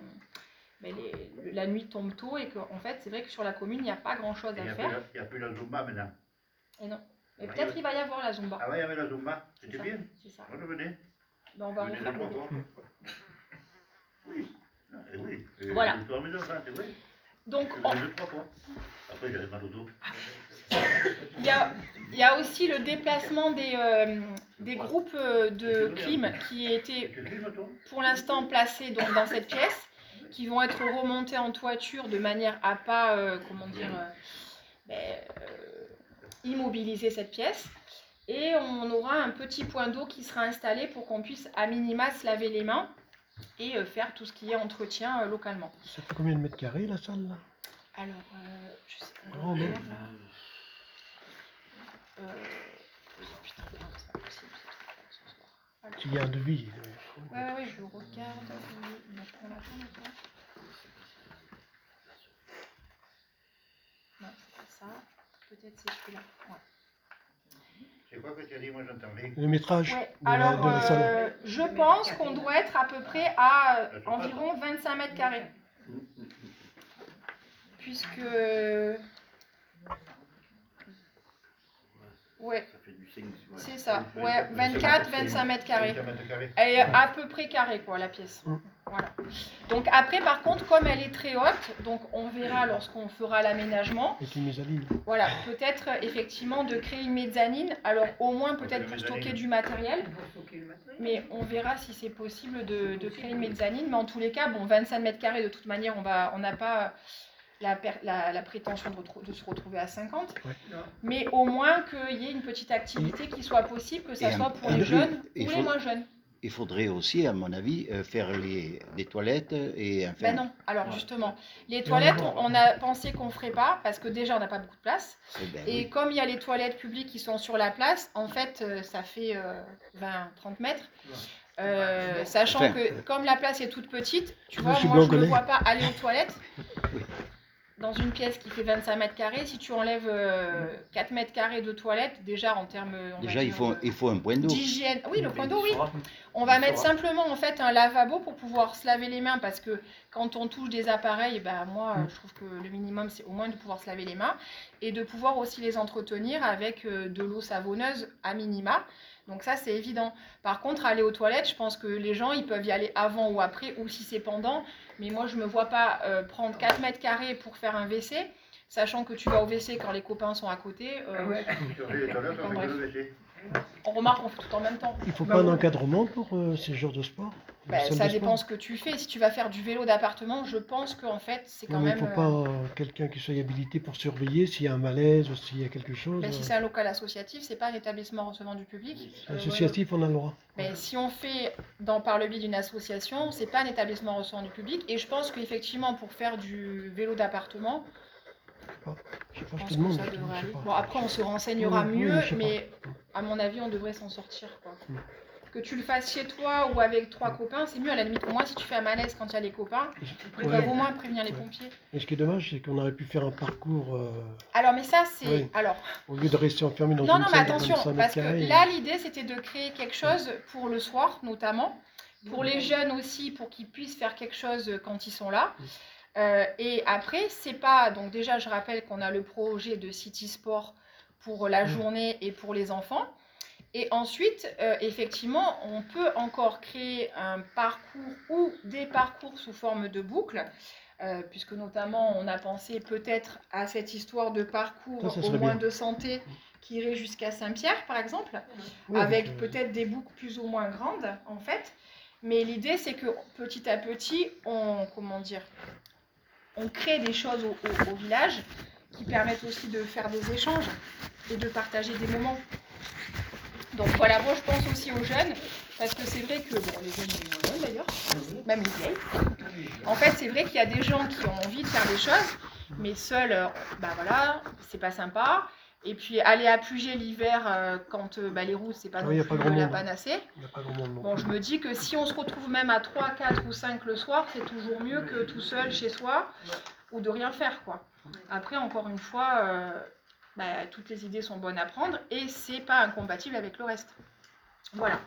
la nuit tombe tôt et qu'en fait c'est vrai que sur la commune il n'y a pas grand chose à faire. Il n'y a plus la Zumba maintenant. Et non. Mais peut-être il va y avoir la Zumba. Ah ouais, il y avait la Zumba, c'était bien. C'est ça. Moi je venais. Ben, on va Je venais refaire deux, le trois dos. fois. Oui. Et oui. Et Voilà. au fur et à mesure, ça, c'est vrai. Donc Je venais deux, trois fois. Après j'avais mal au dos. il y a aussi le déplacement des groupes de clim qui étaient Tu filmes toi? pour l'instant placés donc, dans cette pièce, qui vont être remontés en toiture de manière à pas, immobiliser cette pièce. Et on aura un petit point d'eau qui sera installé pour qu'on puisse à minima se laver les mains et faire tout ce qui est entretien localement. Ça fait combien de mètres carrés la salle là? Alors, je sais pas. Grand, non? Putain, non, c'est pas possible. Ce soir. Alors. S'il y a un devis. Ouais, je regarde. On attend maintenant. Non, c'est pas ça. Peut-être c'est celui-là. Ouais. C'est quoi que tu as dit? Moi j'entendais. Le métrage Ouais, de alors, la salle. je pense qu'on doit être à peu près à environ 25 mètres carrés. Puisque... Ouais, Ça fait du 5. c'est ça. Ouais, 24-25 mètres carrés. 25 mètres carrés. Elle est à peu près carrée, quoi, la pièce. Voilà. Donc après, par contre, comme elle est très haute, donc on verra lorsqu'on fera l'aménagement. Avec une mezzanine. Voilà, peut-être effectivement de créer une mezzanine. Alors au moins peut-être pour stocker du matériel. Mais on verra si c'est possible de créer une mezzanine. Mais en tous les cas, bon, 25 mètres carrés, de toute manière, on n'a pas la prétention de se retrouver à 50. Ouais. Mais au moins qu'il y ait une petite activité qui soit possible, que ça Et soit pour un les truc, jeunes il ou faut- les moins jeunes. Il faudrait aussi, à mon avis, faire des toilettes et enfin, Ben non, alors justement, les toilettes, on a pensé qu'on ne ferait pas parce que déjà on n'a pas beaucoup de place. eh ben Et oui. comme il y a les toilettes publiques qui sont sur la place, en fait, ça fait 20-30 mètres. Sachant Enfin, que comme la place est toute petite, tu vois, Monsieur moi je ne me Blanc-Gonnet. vois pas aller aux toilettes. Oui. Dans une pièce qui fait 25 mètres carrés, si tu enlèves 4 mètres carrés de toilettes, déjà en termes on va Déjà, dire, il faut un point d'eau. d'hygiène. Oui, le point d'eau, oui. On va mettre simplement en fait un lavabo pour pouvoir se laver les mains parce que quand on touche des appareils, ben moi je trouve que le minimum c'est au moins de pouvoir se laver les mains et de pouvoir aussi les entretenir avec de l'eau savonneuse à minima. Donc ça c'est évident. Par contre aller aux toilettes, je pense que les gens ils peuvent y aller avant ou après ou si c'est pendant. Mais moi je me vois pas prendre 4 mètres carrés pour faire un WC, sachant que tu vas au WC quand les copains sont à côté. Sur les toilettes, on fait que le WC. On remarque on fait tout en même temps. Il faut pas un encadrement pour ces genres de sport? Ben, Salle ça de dépend sport? ce que tu fais. Si tu vas faire du vélo d'appartement, je pense qu'en fait, c'est quand Non, mais même. il ne faut pas quelqu'un qui soit habilité pour surveiller s'il y a un malaise ou s'il y a quelque chose. Ben, si c'est un local associatif, c'est pas un établissement recevant du public. Associatif, on a le droit. Ben, si on fait par le biais d'une association, c'est pas un établissement recevant du public. Et je pense qu'effectivement, pour faire du vélo d'appartement, Je sais pas, je je te pense que demande. ça je devrait sais aller. pas. Bon, après, on se renseignera Oui, mieux, je sais pas. mais à mon avis, on devrait s'en sortir, quoi. Que tu le fasses chez toi ou avec 3 copains, c'est mieux. À la limite, au moins, si tu fais un malaise quand il y a les copains, ils peuvent au moins prévenir les pompiers. Et ce qui est dommage, c'est qu'on aurait pu faire un parcours Alors, mais ça, c'est... Oui. Alors, au lieu de rester enfermé dans non, une non, mais salle attention, comme ça, parce que carré. là, l'idée, c'était de créer quelque chose pour le soir, notamment, pour les jeunes aussi, pour qu'ils puissent faire quelque chose quand ils sont là. Et après, c'est pas... Donc déjà, je rappelle qu'on a le projet de City Sport pour la journée et pour les enfants. Et ensuite, effectivement, on peut encore créer un parcours ou des parcours sous forme de boucle, puisque notamment, on a pensé peut-être à cette histoire de parcours Ça au serait moins bien. de santé qui irait jusqu'à Saint-Pierre, par exemple, Oui, avec peut-être des boucles plus ou moins grandes, en fait. Mais l'idée, c'est que petit à petit, on crée des choses au village qui permettent aussi de faire des échanges et de partager des moments. Donc voilà, moi je pense aussi aux jeunes, parce que c'est vrai que, bon, les jeunes et les moins jeunes d'ailleurs, même les vieilles, en fait c'est vrai qu'il y a des gens qui ont envie de faire des choses, mais seuls, bah voilà, c'est pas sympa. Et puis aller à Puget l'hiver, quand les routes, c'est pas non y a plus pas grand la monde. panacée. Il n'y a pas grand monde non Bon, plus. je me dis que si on se retrouve même à 3, 4 ou 5 le soir, c'est toujours mieux que tout seul chez soi, ou de rien faire, quoi. Après, encore une fois, toutes les idées sont bonnes à prendre et c'est pas incompatible avec le reste. Voilà.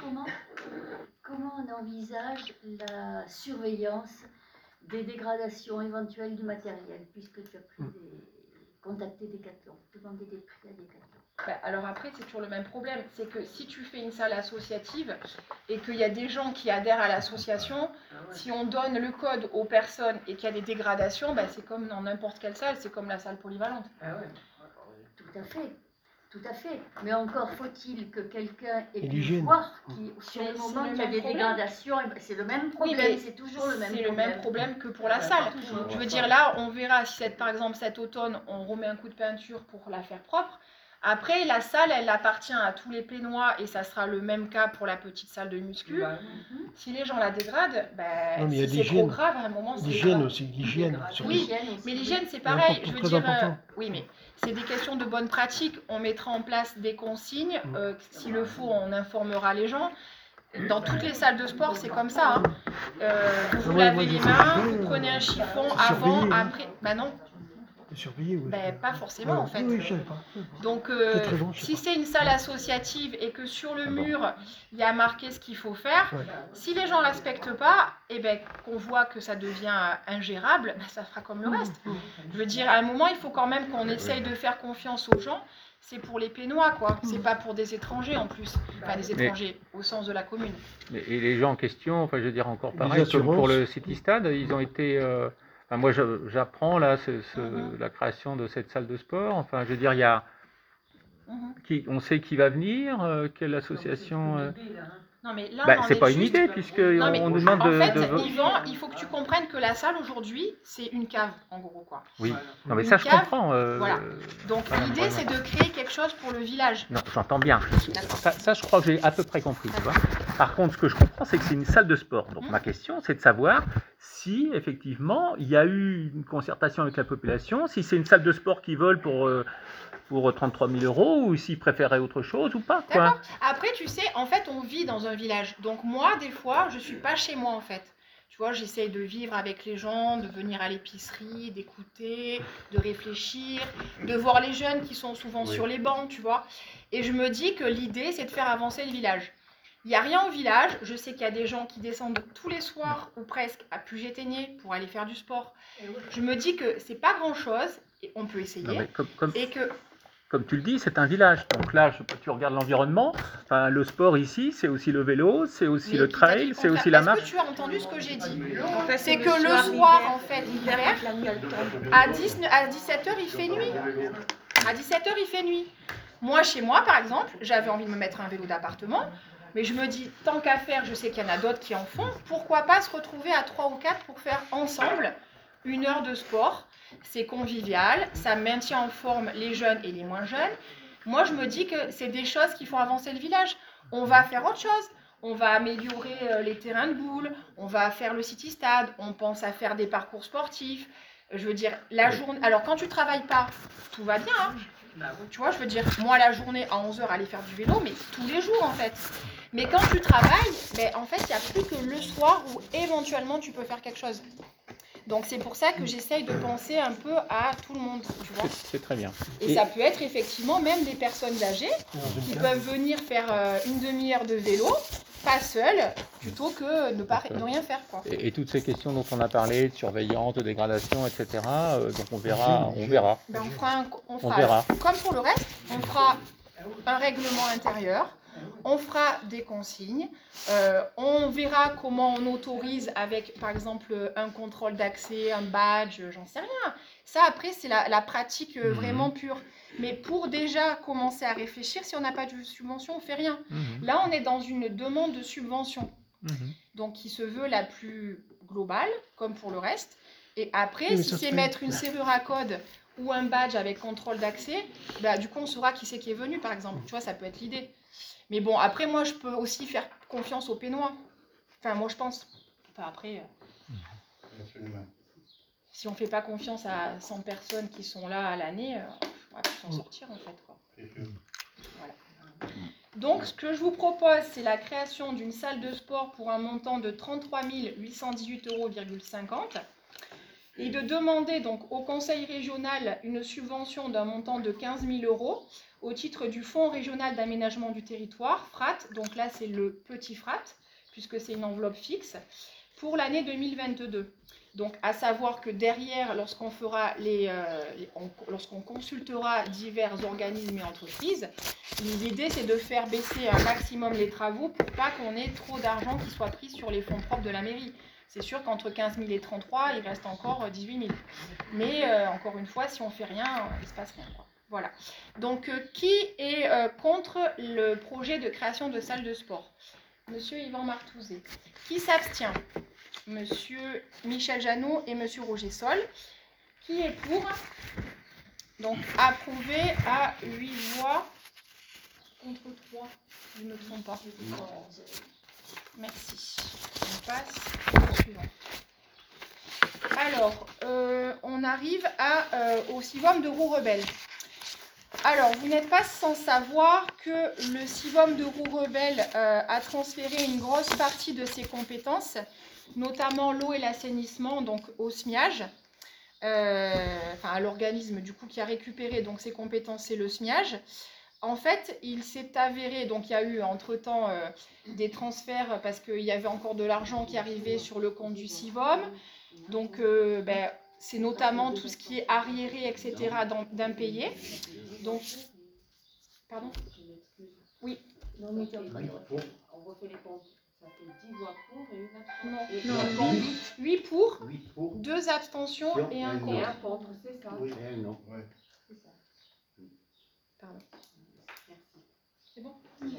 Comment on envisage la surveillance des dégradations éventuelles du matériel, puisque tu as contacté Decathlon, demandé des prix à Decathlon? Alors après, c'est toujours le même problème, c'est que si tu fais une salle associative et qu'il y a des gens qui adhèrent à l'association, si on donne le code aux personnes et qu'il y a des dégradations, c'est comme dans n'importe quelle salle, c'est comme la salle polyvalente. Tout à fait. Tout à fait. Mais encore faut-il que quelqu'un ait pu l'hygiène. voir sur le c'est moment le qu'il y a même des problème. dégradations, c'est le même problème, mais c'est toujours le même C'est problème. le même problème que pour la salle. Je veux dire, là, on verra si par exemple cet automne, on remet un coup de peinture pour la faire propre. Après, la salle, elle appartient à tous les Pénois et ça sera le même cas pour la petite salle de muscu. Si les gens la dégradent, Non, mais il y a si c'est trop l'hygiène. grave, à un moment, c'est L'hygiène grave. aussi, l'hygiène. surtout. Oui, mais l'hygiène, c'est pareil. Je veux très dire, important. oui, mais c'est des questions de bonne pratique. On mettra en place des consignes. S'il le faut, on informera les gens. Dans toutes les salles de sport, c'est comme ça. Hein. Vous lavez les mains, vous prenez un chiffon avant, après. Non. Surveiller, oui. Pas forcément, en fait. Oui, je sais pas. Donc, Très bon, je sais si pas. c'est une salle associative et que sur le mur, il y a marqué ce qu'il faut faire, Ouais. si les gens ne respectent pas, qu'on voit que ça devient ingérable, ça fera comme le reste. Je veux dire, à un moment, il faut quand même qu'on essaye de faire confiance aux gens. C'est pour les Pénois, quoi. C'est pas pour des étrangers, en plus. Enfin, des étrangers, au sens de la commune. Et les gens en question, enfin, je veux dire encore Les pareil, comme pour assurances. le City Stade, ils ont été. Moi, j'apprends là la création de cette salle de sport. Enfin, je veux dire, il y a. On sait qui va venir, quelle association. Non, mais là, on en C'est est pas une juste... idée, puisque Non, mais on nous demande en fait, de. Yvan, il faut que tu comprennes que la salle, aujourd'hui, c'est une cave, en gros, quoi. Oui, non, mais Une ça, je cave, comprends. Voilà. Donc, Madame l'idée, Boileau. c'est de créer quelque chose pour le village. Non, j'entends bien. D'accord. Ça, je crois que j'ai à peu près compris. Tu vois. Par contre, ce que je comprends, c'est que c'est une salle de sport. Donc, ma question, c'est de savoir si, effectivement, il y a eu une concertation avec la population, si c'est une salle de sport qui vole pour 33 000 euros, ou s'ils préféraient autre chose ou pas. Quoi. D'accord. Après, tu sais, en fait, on vit dans un village. Donc, moi, des fois, je suis pas chez moi, en fait. Tu vois, j'essaye de vivre avec les gens, de venir à l'épicerie, d'écouter, de réfléchir, de voir les jeunes qui sont souvent sur les bancs, tu vois. Et je me dis que l'idée, c'est de faire avancer le village. Il n'y a rien au village. Je sais qu'il y a des gens qui descendent tous les soirs, ou presque, à Puget-Théniers pour aller faire du sport. Je me dis que c'est pas grand-chose, et on peut essayer. Non, mais Et que... Comme tu le dis, c'est un village. Donc là, tu regardes l'environnement. Enfin, le sport ici, c'est aussi le vélo, c'est aussi le trail, c'est aussi la marche. Est-ce que tu as entendu ce que j'ai dit? C'est que le soir, en fait, l'hiver, à 17h, il fait nuit. À 17h, il fait nuit. Moi, chez moi, par exemple, j'avais envie de me mettre un vélo d'appartement, mais je me dis, tant qu'à faire, je sais qu'il y en a d'autres qui en font, pourquoi pas se retrouver à 3 ou 4 pour faire ensemble 1 heure de sport? C'est convivial, ça maintient en forme les jeunes et les moins jeunes. Moi, je me dis que c'est des choses qui font avancer le village. On va faire autre chose. On va améliorer les terrains de boules, on va faire le City Stade, on pense à faire des parcours sportifs. Je veux dire, la journée... Alors, quand tu travailles pas, tout va bien, hein. Tu vois, je veux dire, moi la journée à 11h aller faire du vélo, mais tous les jours en fait. Mais quand tu travailles, ben, en fait, il n'y a plus que le soir où éventuellement tu peux faire quelque chose. Donc c'est pour ça que j'essaye de penser un peu à tout le monde, tu vois. C'est très bien. Et ça peut être effectivement même des personnes âgées qui peuvent venir faire une demi-heure de vélo, pas seules, plutôt que ne rien faire, quoi. Et toutes ces questions dont on a parlé, de surveillance, de dégradation, etc., donc on verra. Ben, on fera comme pour le reste, on fera un règlement intérieur, on fera des consignes, on verra comment on autorise avec, par exemple, un contrôle d'accès, un badge, j'en sais rien. Ça, après, c'est la pratique vraiment pure. Mais pour déjà commencer à réfléchir, si on n'a pas de subvention, on ne fait rien. Là, on est dans une demande de subvention, donc qui se veut la plus globale, comme pour le reste. Et après, si c'est mettre une serrure à code ou un badge avec contrôle d'accès, bah, du coup, on saura qui c'est qui est venu, par exemple. Tu vois, ça peut être l'idée. Mais bon, après, moi, je peux aussi faire confiance aux Pénois. Enfin, moi, je pense. Enfin, après, si on ne fait pas confiance à 100 personnes qui sont là à l'année, on va plus s'en sortir, en fait, quoi. Voilà. Donc, ce que je vous propose, c'est la création d'une salle de sport pour un montant de 33 818,50 € et de demander donc au Conseil régional une subvention d'un montant de 15 000 € au titre du Fonds régional d'aménagement du territoire, FRAT, donc là c'est le petit FRAT, puisque c'est une enveloppe fixe, pour l'année 2022. Donc à savoir que derrière, lorsqu'on fera lorsqu'on consultera divers organismes et entreprises, l'idée c'est de faire baisser un maximum les travaux pour pas qu'on ait trop d'argent qui soit pris sur les fonds propres de la mairie. C'est sûr qu'entre 15 000 et 33, il reste encore 18 000. Mais encore une fois, si on ne fait rien, il ne se passe rien, quoi. Voilà. Donc, qui est contre le projet de création de salles de sport? Monsieur Yvan Martouzet. Qui s'abstient? Monsieur Michel Janot et Monsieur Roger Sol. Qui est pour? Donc, approuvé à 8 voix contre 3. Je ne me trompe pas. Merci. On passe au suivant. Alors, on arrive au Sivom de Roux-Rebelle. Alors, vous n'êtes pas sans savoir que le Sivom de Roux-Rebelle a transféré une grosse partie de ses compétences, notamment l'eau et l'assainissement, donc au SMIAG, à l'organisme du coup qui a récupéré donc ses compétences, c'est le SMIAG. En fait, il s'est avéré, donc il y a eu entre-temps des transferts parce qu'il y avait encore de l'argent qui arrivait sur le compte du Sivom. Donc, c'est notamment tout ce qui est arriéré, etc., d'impayé. Donc, pardon? Oui. Non, mais on refait les comptes. Ça fait 10 voix pour et une abstention. Non, 8 pour, 2 abstentions et un contre. Et un contre, c'est ça. Oui, non. Ouais. C'est ça. Pardon. Merci. C'est bon?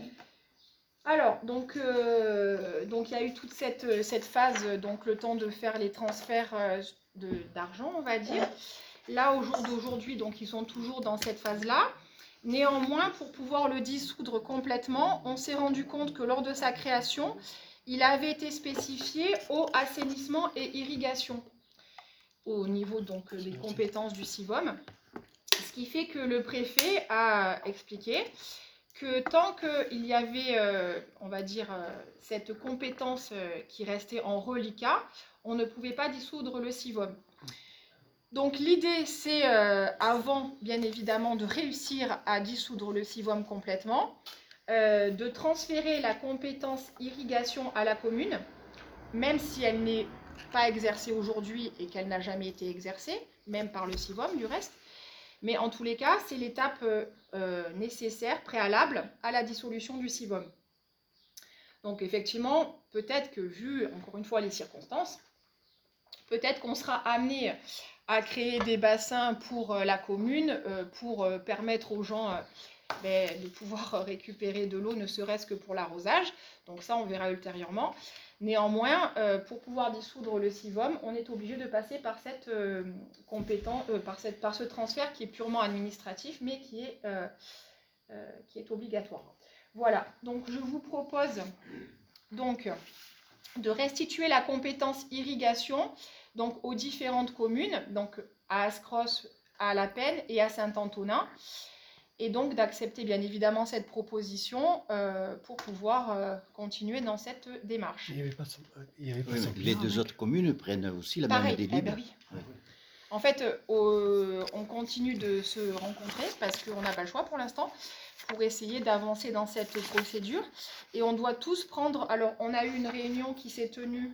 Alors, donc il y a eu toute cette phase, donc le temps de faire les transferts d'argent, on va dire. Là, au jour d'aujourd'hui, donc ils sont toujours dans cette phase-là. Néanmoins, pour pouvoir le dissoudre complètement, on s'est rendu compte que lors de sa création, il avait été spécifié eau, assainissement et irrigation au niveau donc des compétences du Sivom. Ce qui fait que le préfet a expliqué que tant qu'il y avait, on va dire, cette compétence qui restait en reliquat, on ne pouvait pas dissoudre le Sivom. Donc l'idée, c'est, avant, bien évidemment, de réussir à dissoudre le Sivom complètement, de transférer la compétence irrigation à la commune, même si elle n'est pas exercée aujourd'hui et qu'elle n'a jamais été exercée, même par le Sivom du reste. Mais en tous les cas, c'est l'étape nécessaire, préalable à la dissolution du Sivom. Donc effectivement, peut-être que vu, encore une fois, les circonstances, peut-être qu'on sera amené à créer des bassins pour la commune, pour permettre aux gens de pouvoir récupérer de l'eau, ne serait-ce que pour l'arrosage. Donc ça, on verra ultérieurement. Néanmoins, pour pouvoir dissoudre le Sivom, on est obligé de passer par cette par ce transfert qui est purement administratif, mais qui est obligatoire. Voilà, donc je vous propose donc de restituer la compétence irrigation donc aux différentes communes, donc à Ascros, à La Penne et à Saint-Antonin. et donc d'accepter bien évidemment cette proposition pour pouvoir continuer dans cette démarche. Il n'y avait pas, il y avait pas Oui, mais Saint-Pierre, les deux non autres communes prennent aussi la même Pareil, délibération. eh ben oui. En fait, on continue de se rencontrer parce qu'on n'a pas le choix pour l'instant pour essayer d'avancer dans cette procédure. Et on doit tous prendre... Alors, on a eu une réunion qui s'est tenue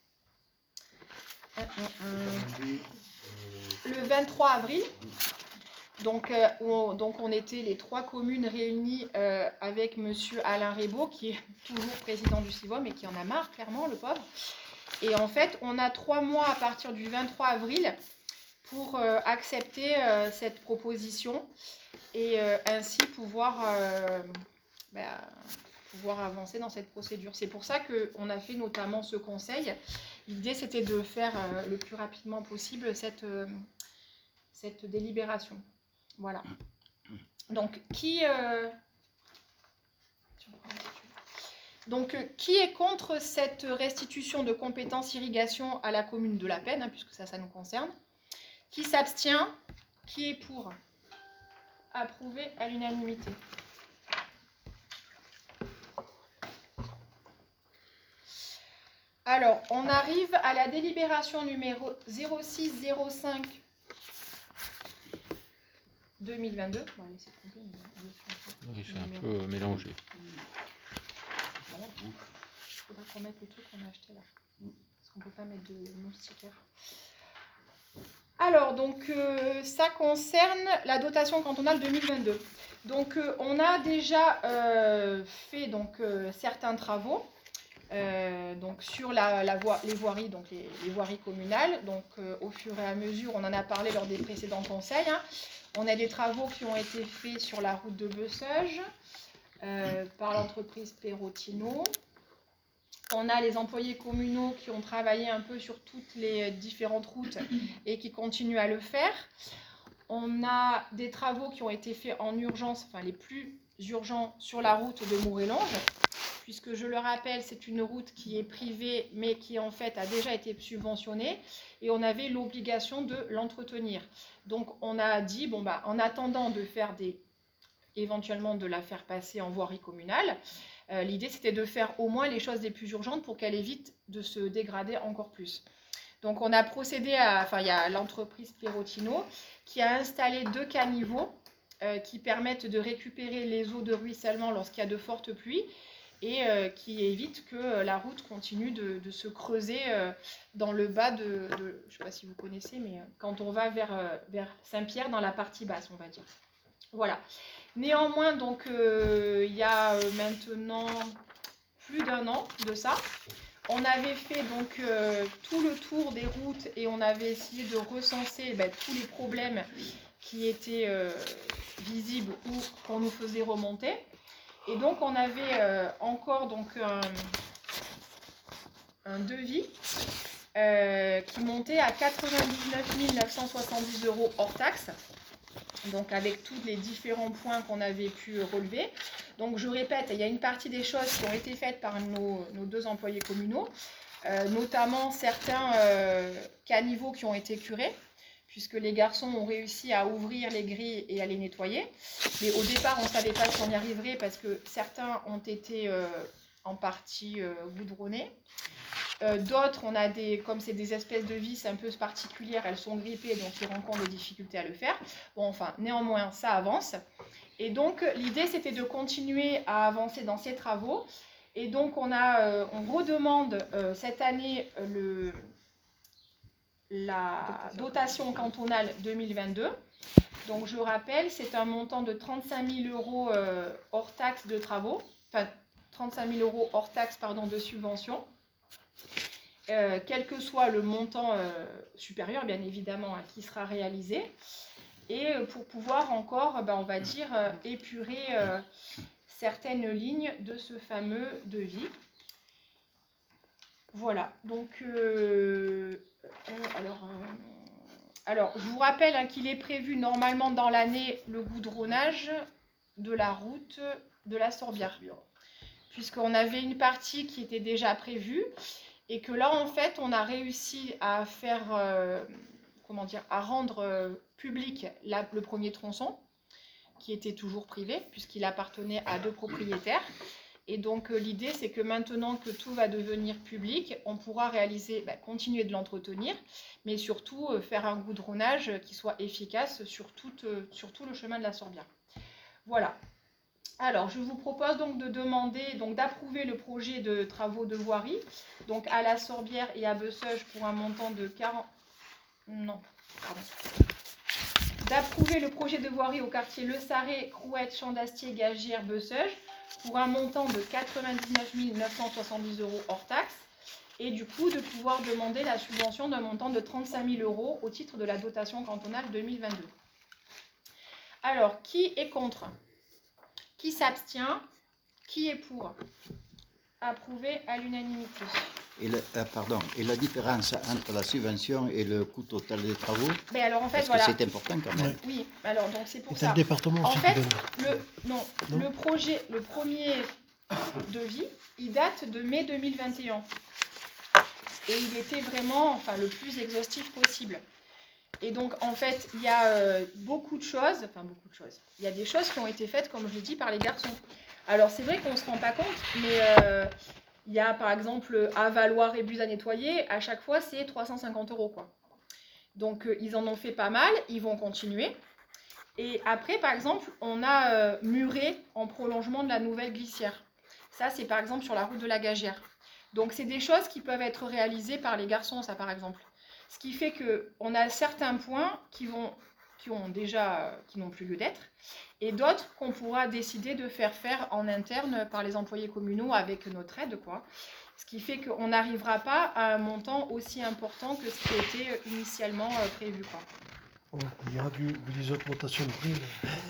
le 23 avril. Donc, on était les 3 communes réunies avec monsieur Alain Rébaud, qui est toujours président du CIVOM et qui en a marre, clairement, le pauvre. Et en fait, on a 3 mois à partir du 23 avril pour accepter cette proposition et ainsi pouvoir avancer dans cette procédure. C'est pour ça qu'on a fait notamment ce conseil. L'idée, c'était de faire le plus rapidement possible cette délibération. Voilà. Donc, qui est contre cette restitution de compétences irrigation à la commune de La Peine, puisque ça nous concerne? Qui s'abstient? Qui est pour? Approuvé à l'unanimité. Alors, on arrive à la délibération numéro 0605 2022. On va laisser tomber, Oui, c'est un peu mélangé. Il faudra qu'on mette les trucs qu'on a achetés là. Parce qu'on ne peut pas mettre de non-stickers. Alors, donc, ça concerne la dotation cantonale 2022. Donc, on a déjà fait certains travaux donc, sur les voiries, donc les voiries communales. Donc, au fur et à mesure, on en a parlé lors des précédents conseils. On a des travaux qui ont été faits sur la route de Besseuges par l'entreprise Perrotino. On a les employés communaux qui ont travaillé un peu sur toutes les différentes routes et qui continuent à le faire. On a des travaux qui ont été faits en urgence, enfin les plus urgents, sur la route de Mourélange, puisque je le rappelle, c'est une route qui est privée, mais qui en fait a déjà été subventionnée, et on avait l'obligation de l'entretenir. Donc on a dit, bon bah, en attendant de faire éventuellement de la faire passer en voirie communale, l'idée c'était de faire au moins les choses les plus urgentes pour qu'elle évite de se dégrader encore plus. Donc on a procédé il y a l'entreprise Perrotino qui a installé 2 caniveaux qui permettent de récupérer les eaux de ruissellement lorsqu'il y a de fortes pluies et qui évitent que la route continue de se creuser dans le bas je ne sais pas si vous connaissez, mais quand on va vers Saint-Pierre, dans la partie basse, on va dire. Voilà. Néanmoins, donc, il y a maintenant plus d'1 an de ça. On avait fait donc tout le tour des routes et on avait essayé de recenser tous les problèmes qui étaient visibles ou qu'on nous faisait remonter. Et donc on avait encore donc un devis qui montait à 99 970 € hors taxe. Donc avec tous les différents points qu'on avait pu relever. Donc je répète, il y a une partie des choses qui ont été faites par nos 2 employés communaux, notamment certains caniveaux qui ont été curés, puisque les garçons ont réussi à ouvrir les grilles et à les nettoyer. Mais au départ, on ne savait pas si on y arriverait parce que certains ont été en partie goudronnés. D'autres, comme c'est des espèces de vis un peu particulières, elles sont grippées, donc ils rencontrent des difficultés à le faire. Bon, enfin, néanmoins, ça avance. Et donc, l'idée, c'était de continuer à avancer dans ces travaux. Et donc, on redemande cette année la dotation cantonale 2022. Donc, je rappelle, c'est un montant de 35 000 € hors taxe de travaux, enfin, 35 000 € hors taxe, pardon, de subvention. Quel que soit le montant supérieur, bien évidemment, qui sera réalisé, et pour pouvoir encore, on va dire, épurer certaines lignes de ce fameux devis. Voilà, donc, alors, je vous rappelle qu'il est prévu normalement dans l'année le goudronnage de la route de la Sorbière, puisqu'on avait une partie qui était déjà prévue, et que là, en fait, on a réussi à faire, à rendre public le premier tronçon. qui était toujours privé, puisqu'il appartenait à 2 propriétaires. Et donc l'idée, c'est que maintenant que tout va devenir public, on pourra continuer de l'entretenir, mais surtout faire un goudronnage qui soit efficace sur tout le chemin de la Sorbière. Voilà. Alors, je vous propose donc d'approuver le projet de travaux de voirie, donc à la Sorbière et à Besseuges pour un montant de 40... Non, pardon. D'approuver le projet de voirie au quartier Le Sarret, Crouette, Champ-d'Astier, Gagières, Besseuges pour un montant de 99 970 € hors taxe, et du coup de pouvoir demander la subvention d'un montant de 35 000 € au titre de la dotation cantonale 2022. Alors, qui est contre? Qui s'abstient? Qui est pour? Approuvé à l'unanimité. Et la différence entre la subvention et le coût total des travaux, Mais alors en fait, parce voilà. que c'est important quand même. Oui, alors donc c'est pour C'est ça. le département En aussi fait, qui donne. le premier devis, il date de mai 2021. Et il était vraiment le plus exhaustif possible. Et donc, en fait, il y a beaucoup de choses. Il y a des choses qui ont été faites, comme je l'ai dit, par les garçons. Alors, c'est vrai qu'on ne se rend pas compte, mais il y a, par exemple, à Valois Rébus à nettoyer. À chaque fois, c'est 350 €, quoi. Donc, ils en ont fait pas mal. Ils vont continuer. Et après, par exemple, on a muré en prolongement de la nouvelle glissière. Ça, c'est par exemple sur la route de la Gagière. Donc, c'est des choses qui peuvent être réalisées par les garçons, ça, par exemple. Ce qui fait qu'on a certains points qui n'ont plus lieu d'être, et d'autres qu'on pourra décider de faire en interne par les employés communaux avec notre aide, quoi. Ce qui fait qu'on n'arrivera pas à un montant aussi important que ce qui était initialement prévu, quoi. On dira, vu les augmentations de prix,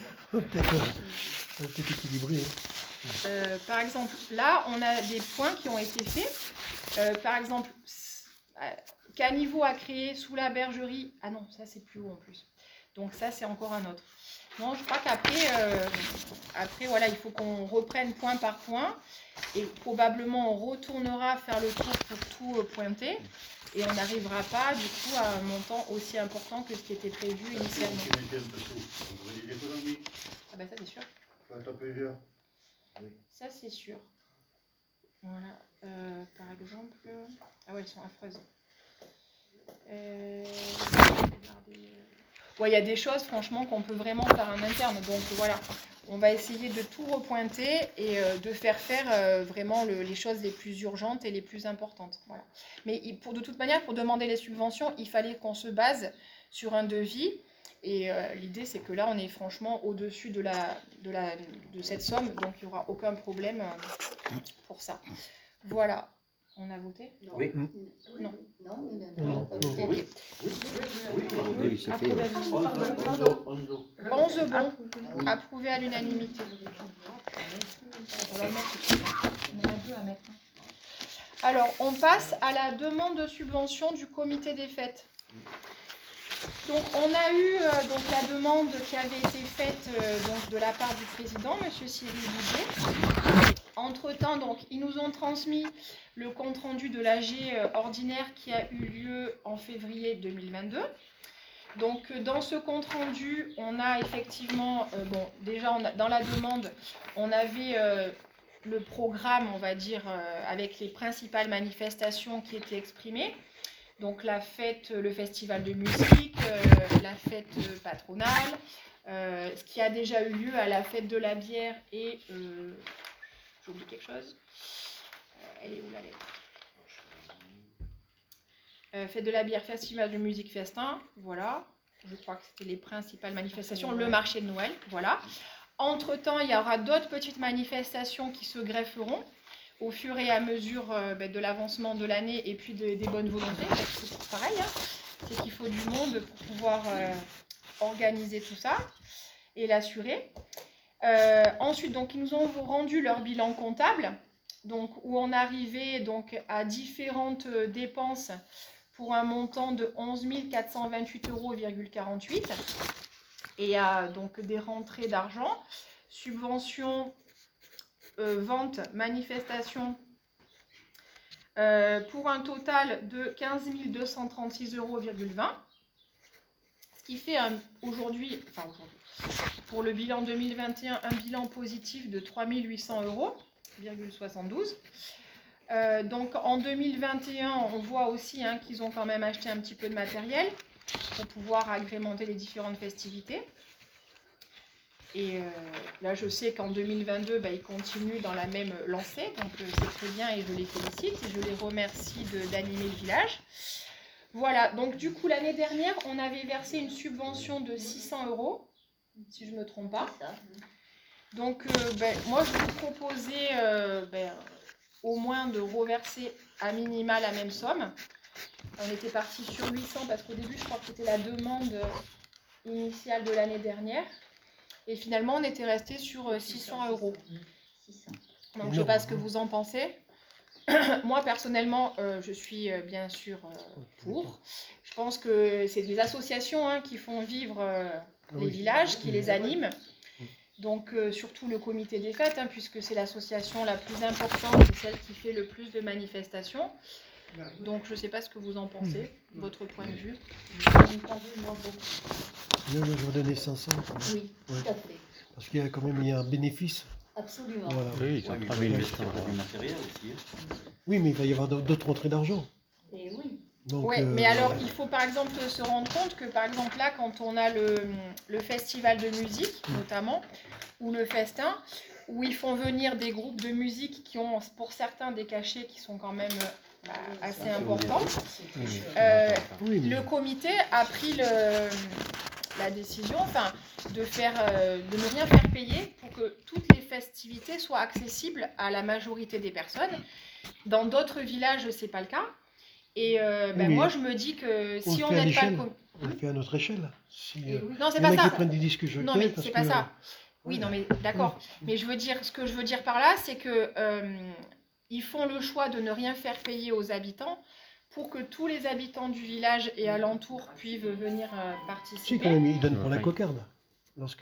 peut-être équilibré. Par exemple, là, on a des points qui ont été faits. Par exemple, caniveau à créer sous la bergerie. Ah non, ça c'est plus haut en plus. Donc ça c'est encore un autre. Non, je crois qu'après, voilà, il faut qu'on reprenne point par point. Et probablement on retournera faire le tour pour tout pointer. Et on n'arrivera pas du coup à un montant aussi important que ce qui était prévu initialement. Ah ben ça c'est sûr. Ça c'est sûr. Voilà. Par exemple... Ah ouais, elles sont affreuses. Ouais, il y a des choses franchement qu'on peut vraiment faire en interne. Donc voilà, on va essayer de tout repointer et de faire vraiment les choses les plus urgentes et les plus importantes. Voilà. Mais de toute manière, pour demander les subventions, il fallait qu'on se base sur un devis. Et l'idée, c'est que là, on est franchement au-dessus de cette somme. Donc il n'y aura aucun problème pour ça. Voilà. On a voté? Oui. Non. Non. Ok. Oui, c'est fait. 11 bons, approuvé à l'unanimité. Alors, on passe à la demande de subvention du comité des fêtes. Donc, on a eu la demande qui avait été faite de la part du président, M. Cyril Bouget. Entre-temps, donc, ils nous ont transmis le compte-rendu de l'AG ordinaire qui a eu lieu en février 2022. Donc, dans ce compte-rendu, on a effectivement, dans la demande, on avait le programme, on va dire, avec les principales manifestations qui étaient exprimées. Donc, la fête, le festival de musique, la fête patronale, ce qui a déjà eu lieu à la fête de la bière et... j'ai oublié quelque chose. Elle est où la lettre? Fête de la bière, festival de musique, festin, voilà. Je crois que c'était les principales manifestations. Le marché de Noël, voilà. Entre-temps, il y aura d'autres petites manifestations qui se grefferont au fur et à mesure de l'avancement de l'année et puis des bonnes volontés. C'est pareil, hein. C'est qu'il faut du monde pour pouvoir organiser tout ça et l'assurer. Ensuite, donc, ils nous ont rendu leur bilan comptable, donc, où on arrivait donc, à différentes dépenses pour un montant de 11 428,48 €, et à donc, des rentrées d'argent, subventions, ventes, manifestations, pour un total de 15 236,20 €, ce qui fait aujourd'hui, pour le bilan 2021, un bilan positif de 3 800 €,72. Donc en 2021, on voit aussi qu'ils ont quand même acheté un petit peu de matériel pour pouvoir agrémenter les différentes festivités. Et là, je sais qu'en 2022, ils continuent dans la même lancée, donc c'est très bien et je les félicite et je les remercie d'animer le village. Voilà, donc du coup, l'année dernière, on avait versé une subvention de 600 €, si je ne me trompe pas. Donc, moi, je vous proposais au moins de reverser à minima la même somme. On était parti sur 800 parce qu'au début, je crois que c'était la demande initiale de l'année dernière. Et finalement, on était resté sur 600 €. Donc, je ne sais pas ce que vous en pensez. Moi, personnellement, je suis bien sûr pour. Je pense que c'est des associations qui font vivre les villages, qui les animent. Donc, surtout le comité des fêtes, puisque c'est l'association la plus importante et celle qui fait le plus de manifestations. Donc, je ne sais pas ce que vous en pensez, votre point de vue. Non, je vais donner 500. Oui, tout à fait. Parce qu'il y a quand même un bénéfice. Absolument. Voilà. Oui, ils ont 3 800 du matériel aussi. Oui, mais il va y avoir d'autres rentrées d'argent. Et oui. Donc, Oui, mais alors il faut par exemple se rendre compte que par exemple là, quand on a le festival de musique notamment, ou le festin, où ils font venir des groupes de musique qui ont pour certains des cachets qui sont quand même assez importants, oui, mais le comité a pris la décision de ne rien faire payer pour que toutes les festivités soient accessibles à la majorité des personnes. Dans d'autres villages, ce n'est pas le cas. Et Oui, moi, je me dis que si on le fait à n'aide pas le l'échelle. On le fait à notre échelle. Si, non, c'est il y en pas a qui ça. prennent des disques jockey Non, mais parce c'est pas que- ça. Oui, non, mais d'accord. Mais ce que je veux dire par là, c'est que ils font le choix de ne rien faire payer aux habitants pour que tous les habitants du village et alentours puissent venir Si, quand participer. même, ils donnent pour la Oui. cocarde. Lorsque,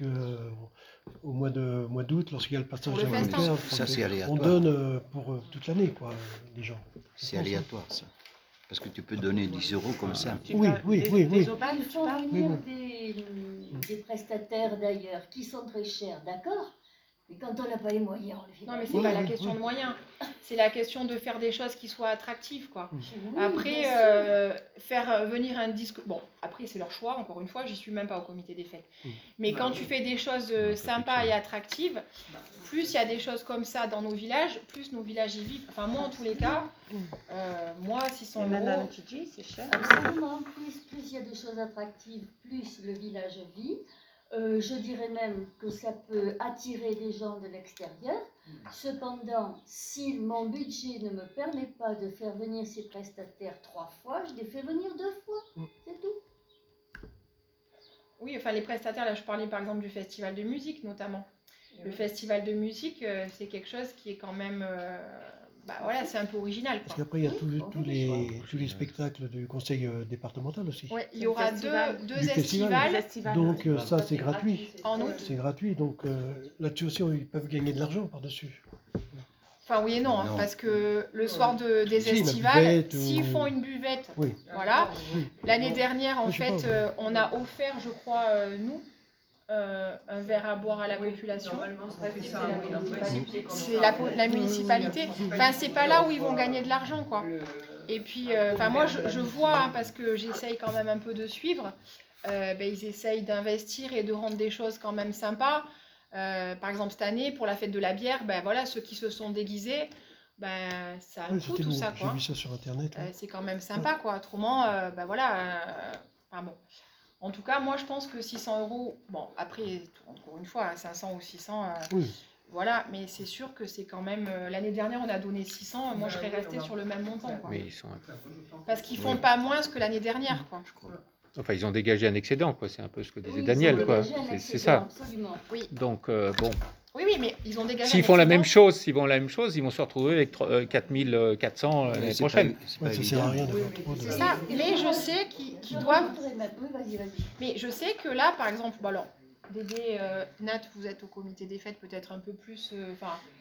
au mois d'août, lorsqu'il y a le passage Pour de le la festin. cocarde, Ça, c'est on aléatoire. donne pour toute l'année, les gens. C'est aléatoire, ça. Parce que tu peux donner 10 € comme ça. Oui, oui, oui, oui. Ils font Mais venir bon. des prestataires d'ailleurs qui sont très chers, d'accord? Mais quand on n'a pas les moyens, on le fait Non, pas. mais c'est Oui, pas la oui, question oui. de moyens. C'est la question de faire des choses qui soient attractives, quoi. Oui, Après, bien sûr. faire venir un disque... Bon, après, c'est leur choix, encore une fois, j'y suis même pas au comité des fêtes. Mais quand tu fais des choses sympas et attractives, plus il y a des choses comme ça dans nos villages, plus nos villages y vivent. Enfin, moi, en tous les cas, moi, 600 €... Titi, c'est cher. Absolument, plus il y a des choses attractives, plus le village vit. Je dirais même que ça peut attirer des gens de l'extérieur. Cependant, si mon budget ne me permet pas de faire venir ces prestataires 3 fois, je les fais venir 2 fois. C'est tout. Oui, enfin, les prestataires, là, je parlais par exemple du festival de musique, notamment. Le festival de musique, c'est quelque chose qui est quand même... voilà, c'est un peu original, Parce quoi. qu'après, il y a tous les spectacles du conseil départemental aussi. Ouais, il y aura festival. deux Du festival. estivales Donc ça, c'est gratuit. en août. C'est gratuit, donc là-dessus aussi, ils peuvent gagner de l'argent par-dessus. Enfin, oui et non, Non. parce que le soir des Si, la estivales, buvette s'ils ou- font une buvette, Oui. voilà. Oui. L'année dernière, en Je sais fait, pas, on a offert, je crois, nous, un verre à boire à la population. C'est la municipalité. Enfin, c'est pas là où ils vont gagner de l'argent, quoi. Et puis, moi, je vois, parce que j'essaye quand même un peu de suivre, ils essayent d'investir et de rendre des choses quand même sympas. Par exemple, cette année, pour la fête de la bière, voilà, ceux qui se sont déguisés, ça a un Oui, coût, c'était tout beau. ça, J'ai quoi. vu ça sur Internet. Ouais. C'est quand même sympa, quoi. Autrement, voilà. Enfin, bon. En tout cas, moi, je pense que 600 €, bon, après, encore une fois, 500 ou 600, Oui. voilà, mais c'est sûr que c'est quand même... l'année dernière, on a donné 600, moi, je serais restée sur le même montant, quoi. Mais ils sont... Parce qu'ils font pas moins que l'année dernière, quoi. Enfin, ils ont dégagé un excédent, quoi. C'est un peu ce que disait Oui, Daniel, ils ont quoi. dégagé un C'est excédent, ça. absolument. Oui, Donc, bon. oui, mais ils ont dégagé S'ils un font la excédent. même chose, ils vont se retrouver avec 4400 l'année C'est prochaine. c'est pas Ouais, ça sert à évident. rien d'avoir trop de... C'est ça, mais je sais qu'ils doivent... Oui, vas-y. Mais je sais que là, par exemple, bon alors, Dédé, Nat, vous êtes au comité des fêtes peut-être un peu plus...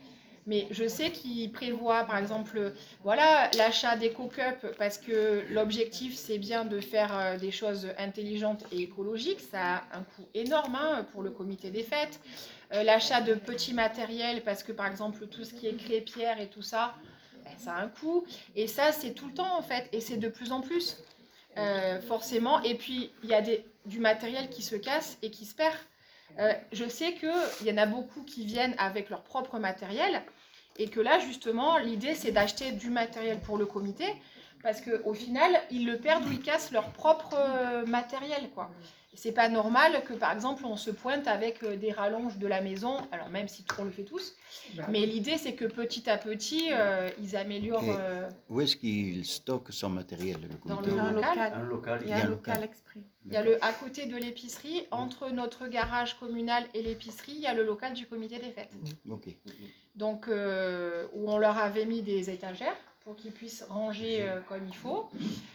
Mais je sais qu'il prévoit, par exemple, voilà, l'achat d'éco-cups, parce que l'objectif, c'est bien de faire des choses intelligentes et écologiques. Ça a un coût énorme hein, pour le comité des fêtes. L'achat de petits matériels, parce que, par exemple, tout ce qui est crêpière et tout ça, ben, ça a un coût. Et ça, c'est tout le temps, en fait. Et c'est de plus en plus, forcément. Et puis, il y a du matériel qui se casse et qui se perd. Je sais qu'il y en a beaucoup qui viennent avec leur propre matériel et que là, justement, l'idée, c'est d'acheter du matériel pour le comité parce qu'au final, ils le perdent ou ils cassent leur propre matériel, quoi. Et c'est pas normal que, par exemple, on se pointe avec des rallonges de la maison, alors même si on le fait tous, mais l'idée, c'est que petit à petit, ils améliorent Où est-ce qu'il stocke son matériel, le dans comité? le local. Un local, Il y a un local exprès. Il y a à côté de l'épicerie, entre notre garage communal et l'épicerie, il y a le local du comité des fêtes. Ok. Donc, où on leur avait mis des étagères pour qu'ils puissent ranger comme il faut.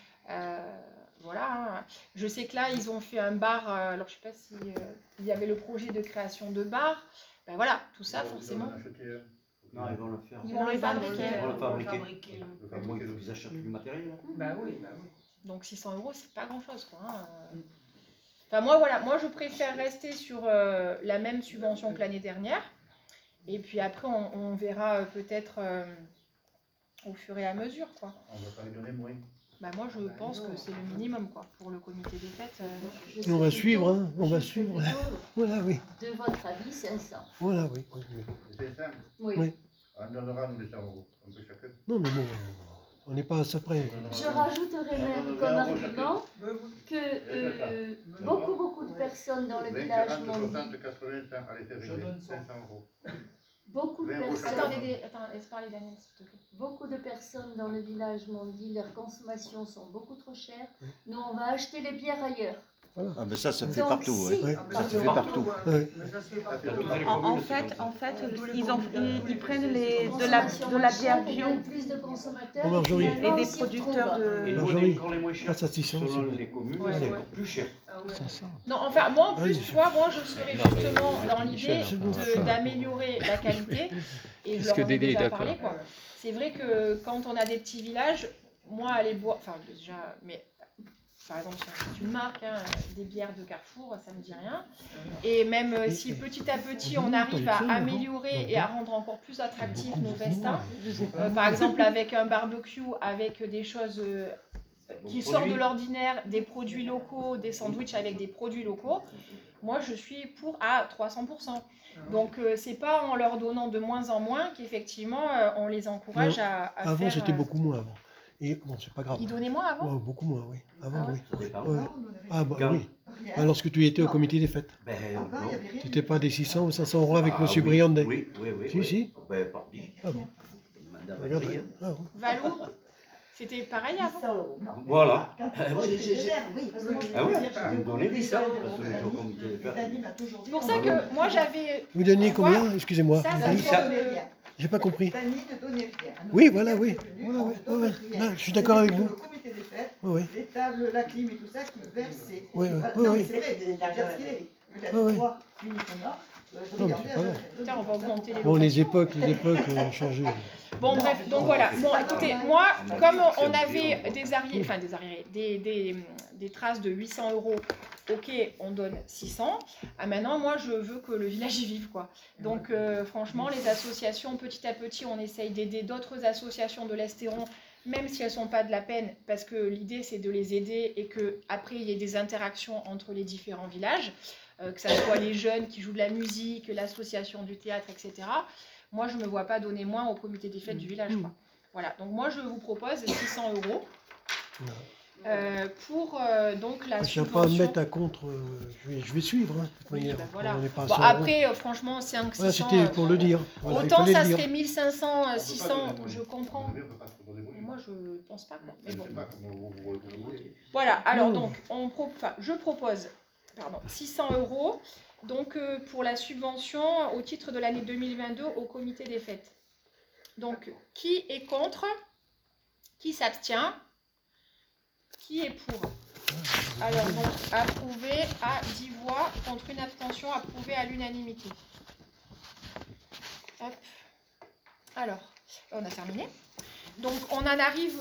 Voilà. Hein. Je sais que là, ils ont fait un bar. Alors, je ne sais pas si il y avait le projet de création de bar. Ben voilà, tout ça, forcément. Non, ils vont le faire. Ils vont le fabriquer. Ils vont le fabriquer. Moi, il faut qu'ils achètent du matériel. Bah oui, bah oui. Donc 600 €, c'est pas grand-chose, quoi. Hein. Enfin, moi, voilà, moi, je préfère rester sur la même subvention que l'année dernière. Et puis après, on verra peut-être au fur et à mesure, quoi. On va pas lui donner moins. Bah, moi, je pense que c'est le minimum, quoi, pour le comité des fêtes. On va suivre, hein, on va suivre. Voilà, oui. De votre avis, 500. Voilà, oui. Oui, oui. C'est simple. Oui. Oui. On donnera nous 200 €. Un peu chacun. Non, mais bon, on n'est pas à ça près. Je rajouterai même comme argument que beaucoup de personnes dans le 20, village 40, m'ont dit, 60, 80, 100. Allez, c'est réglé. 500 €. beaucoup de 20 euros personnes, Attends, laisse parler Daniel, s'il te plaît. beaucoup de personnes dans le village m'ont dit leurs consommations sont beaucoup trop chères. Nous, on va acheter les bières ailleurs. Ah, mais ça se fait Donc, partout. si, Ouais. Ouais. Ça se fait partout. Ouais. En fait, ils prennent de la bière bio plus de consommateurs Bon, Marjorie. et des producteurs Et de... nous, on est encore les moins chers. Passe à 600, Selon c'est les communes, Ouais, c'est ouais. encore plus cher. Non, enfin, moi, en plus, Oui. tu vois, moi, je serais justement dans l'idée Michel. d'améliorer la qualité. Et je Est-ce leur que en ai Dédé est déjà d'accord? parlé, quoi. C'est vrai que quand on a des petits villages, moi, aller boire, enfin, déjà, mais par exemple, c'est une marque, hein, des bières de Carrefour, ça me dit rien. Et même si petit à petit, on arrive à améliorer et à rendre encore plus attractifs nos festins, par exemple, avec un barbecue, avec des choses qui sortent de l'ordinaire, des produits locaux, des sandwichs avec des produits locaux, moi, je suis pour à 300%. Donc, c'est pas en leur donnant de moins en moins qu'effectivement, on les encourage Non, à Avant, faire... c'était beaucoup moins avant. Et bon, c'est pas grave. Ils donnaient moins avant? Ouais, beaucoup moins, oui. Avant, Ah ouais. oui. Ça dépend. Ouais. Ah, bah Quand oui. Ah, lorsque tu étais au comité des fêtes. Ben, non. Tu n'étais pas des 600 ou 500 € avec Ah, M. oui. Briandet. Oui, oui, oui. Si, oui. si. Ben, parti. Ah bon. Madame Regarde. Adrien. Ah, ouais. Valou, c'était pareil avant? Voilà. Oui, Ah oui, ils me donnaient 800 parce que j'étais au comité des fêtes. C'est pour ça que moi, j'avais... Vous donniez combien? Excusez-moi. Ça, Oui. ça me... J'ai pas compris. Dany ne donnait rien. Oui, voilà, oui. Voilà, oui. Ouais, ouais. Là, je suis d'accord avec vous. Le comité des fêtes, Oui, oui. les tables, la clim et tout ça qui versaient. Oui, oui, Ah, oui, non, oui. mais c'est vrai, il a versé les Oui, oui. 3 uniquement. Non, mais c'est pas grave. Tiens, on va augmenter les Bon, les locations. époques ont changé. Bon, bref, donc voilà. Bon, écoutez, moi, comme on avait des arriérés, enfin des arriérés, des traces de 800 €, ok, on donne 600. Ah, maintenant, moi, je veux que le village y vive, quoi. Donc, franchement, les associations, petit à petit, on essaye d'aider d'autres associations de l'Estéron, même si elles ne sont pas de la peine, parce que l'idée, c'est de les aider et qu'après, il y ait des interactions entre les différents villages, que ce soit les jeunes qui jouent de la musique, l'association du théâtre, etc. Moi, je ne me vois pas donner moins au comité des fêtes du village, quoi. Voilà, donc moi, je vous propose 600 € pour donc la Je ne vais pas me subvention. mettre à contre. Je vais suivre, hein, de toute Oui, manière. ben voilà. On n'est pas à Bon, 100 €. après, franchement, 500, Voilà, c'était pour le dire. Voilà, il autant fallait ça le dire. serait 1500, On peut pas 600, donner moins. je comprends. On peut pas trop donner moins. Mais moi, je pense pas, quoi. Mais Je bon. sais pas comment vous voulez. Voilà, alors Non. donc, je propose 600 € donc, pour la subvention au titre de l'année 2022 au comité des fêtes. Donc, qui est contre? Qui s'abstient? Qui est pour? Alors, donc, approuvé à 10 voix contre une abstention, approuvé à l'unanimité. Hop. Alors, on a terminé. Donc, on en arrive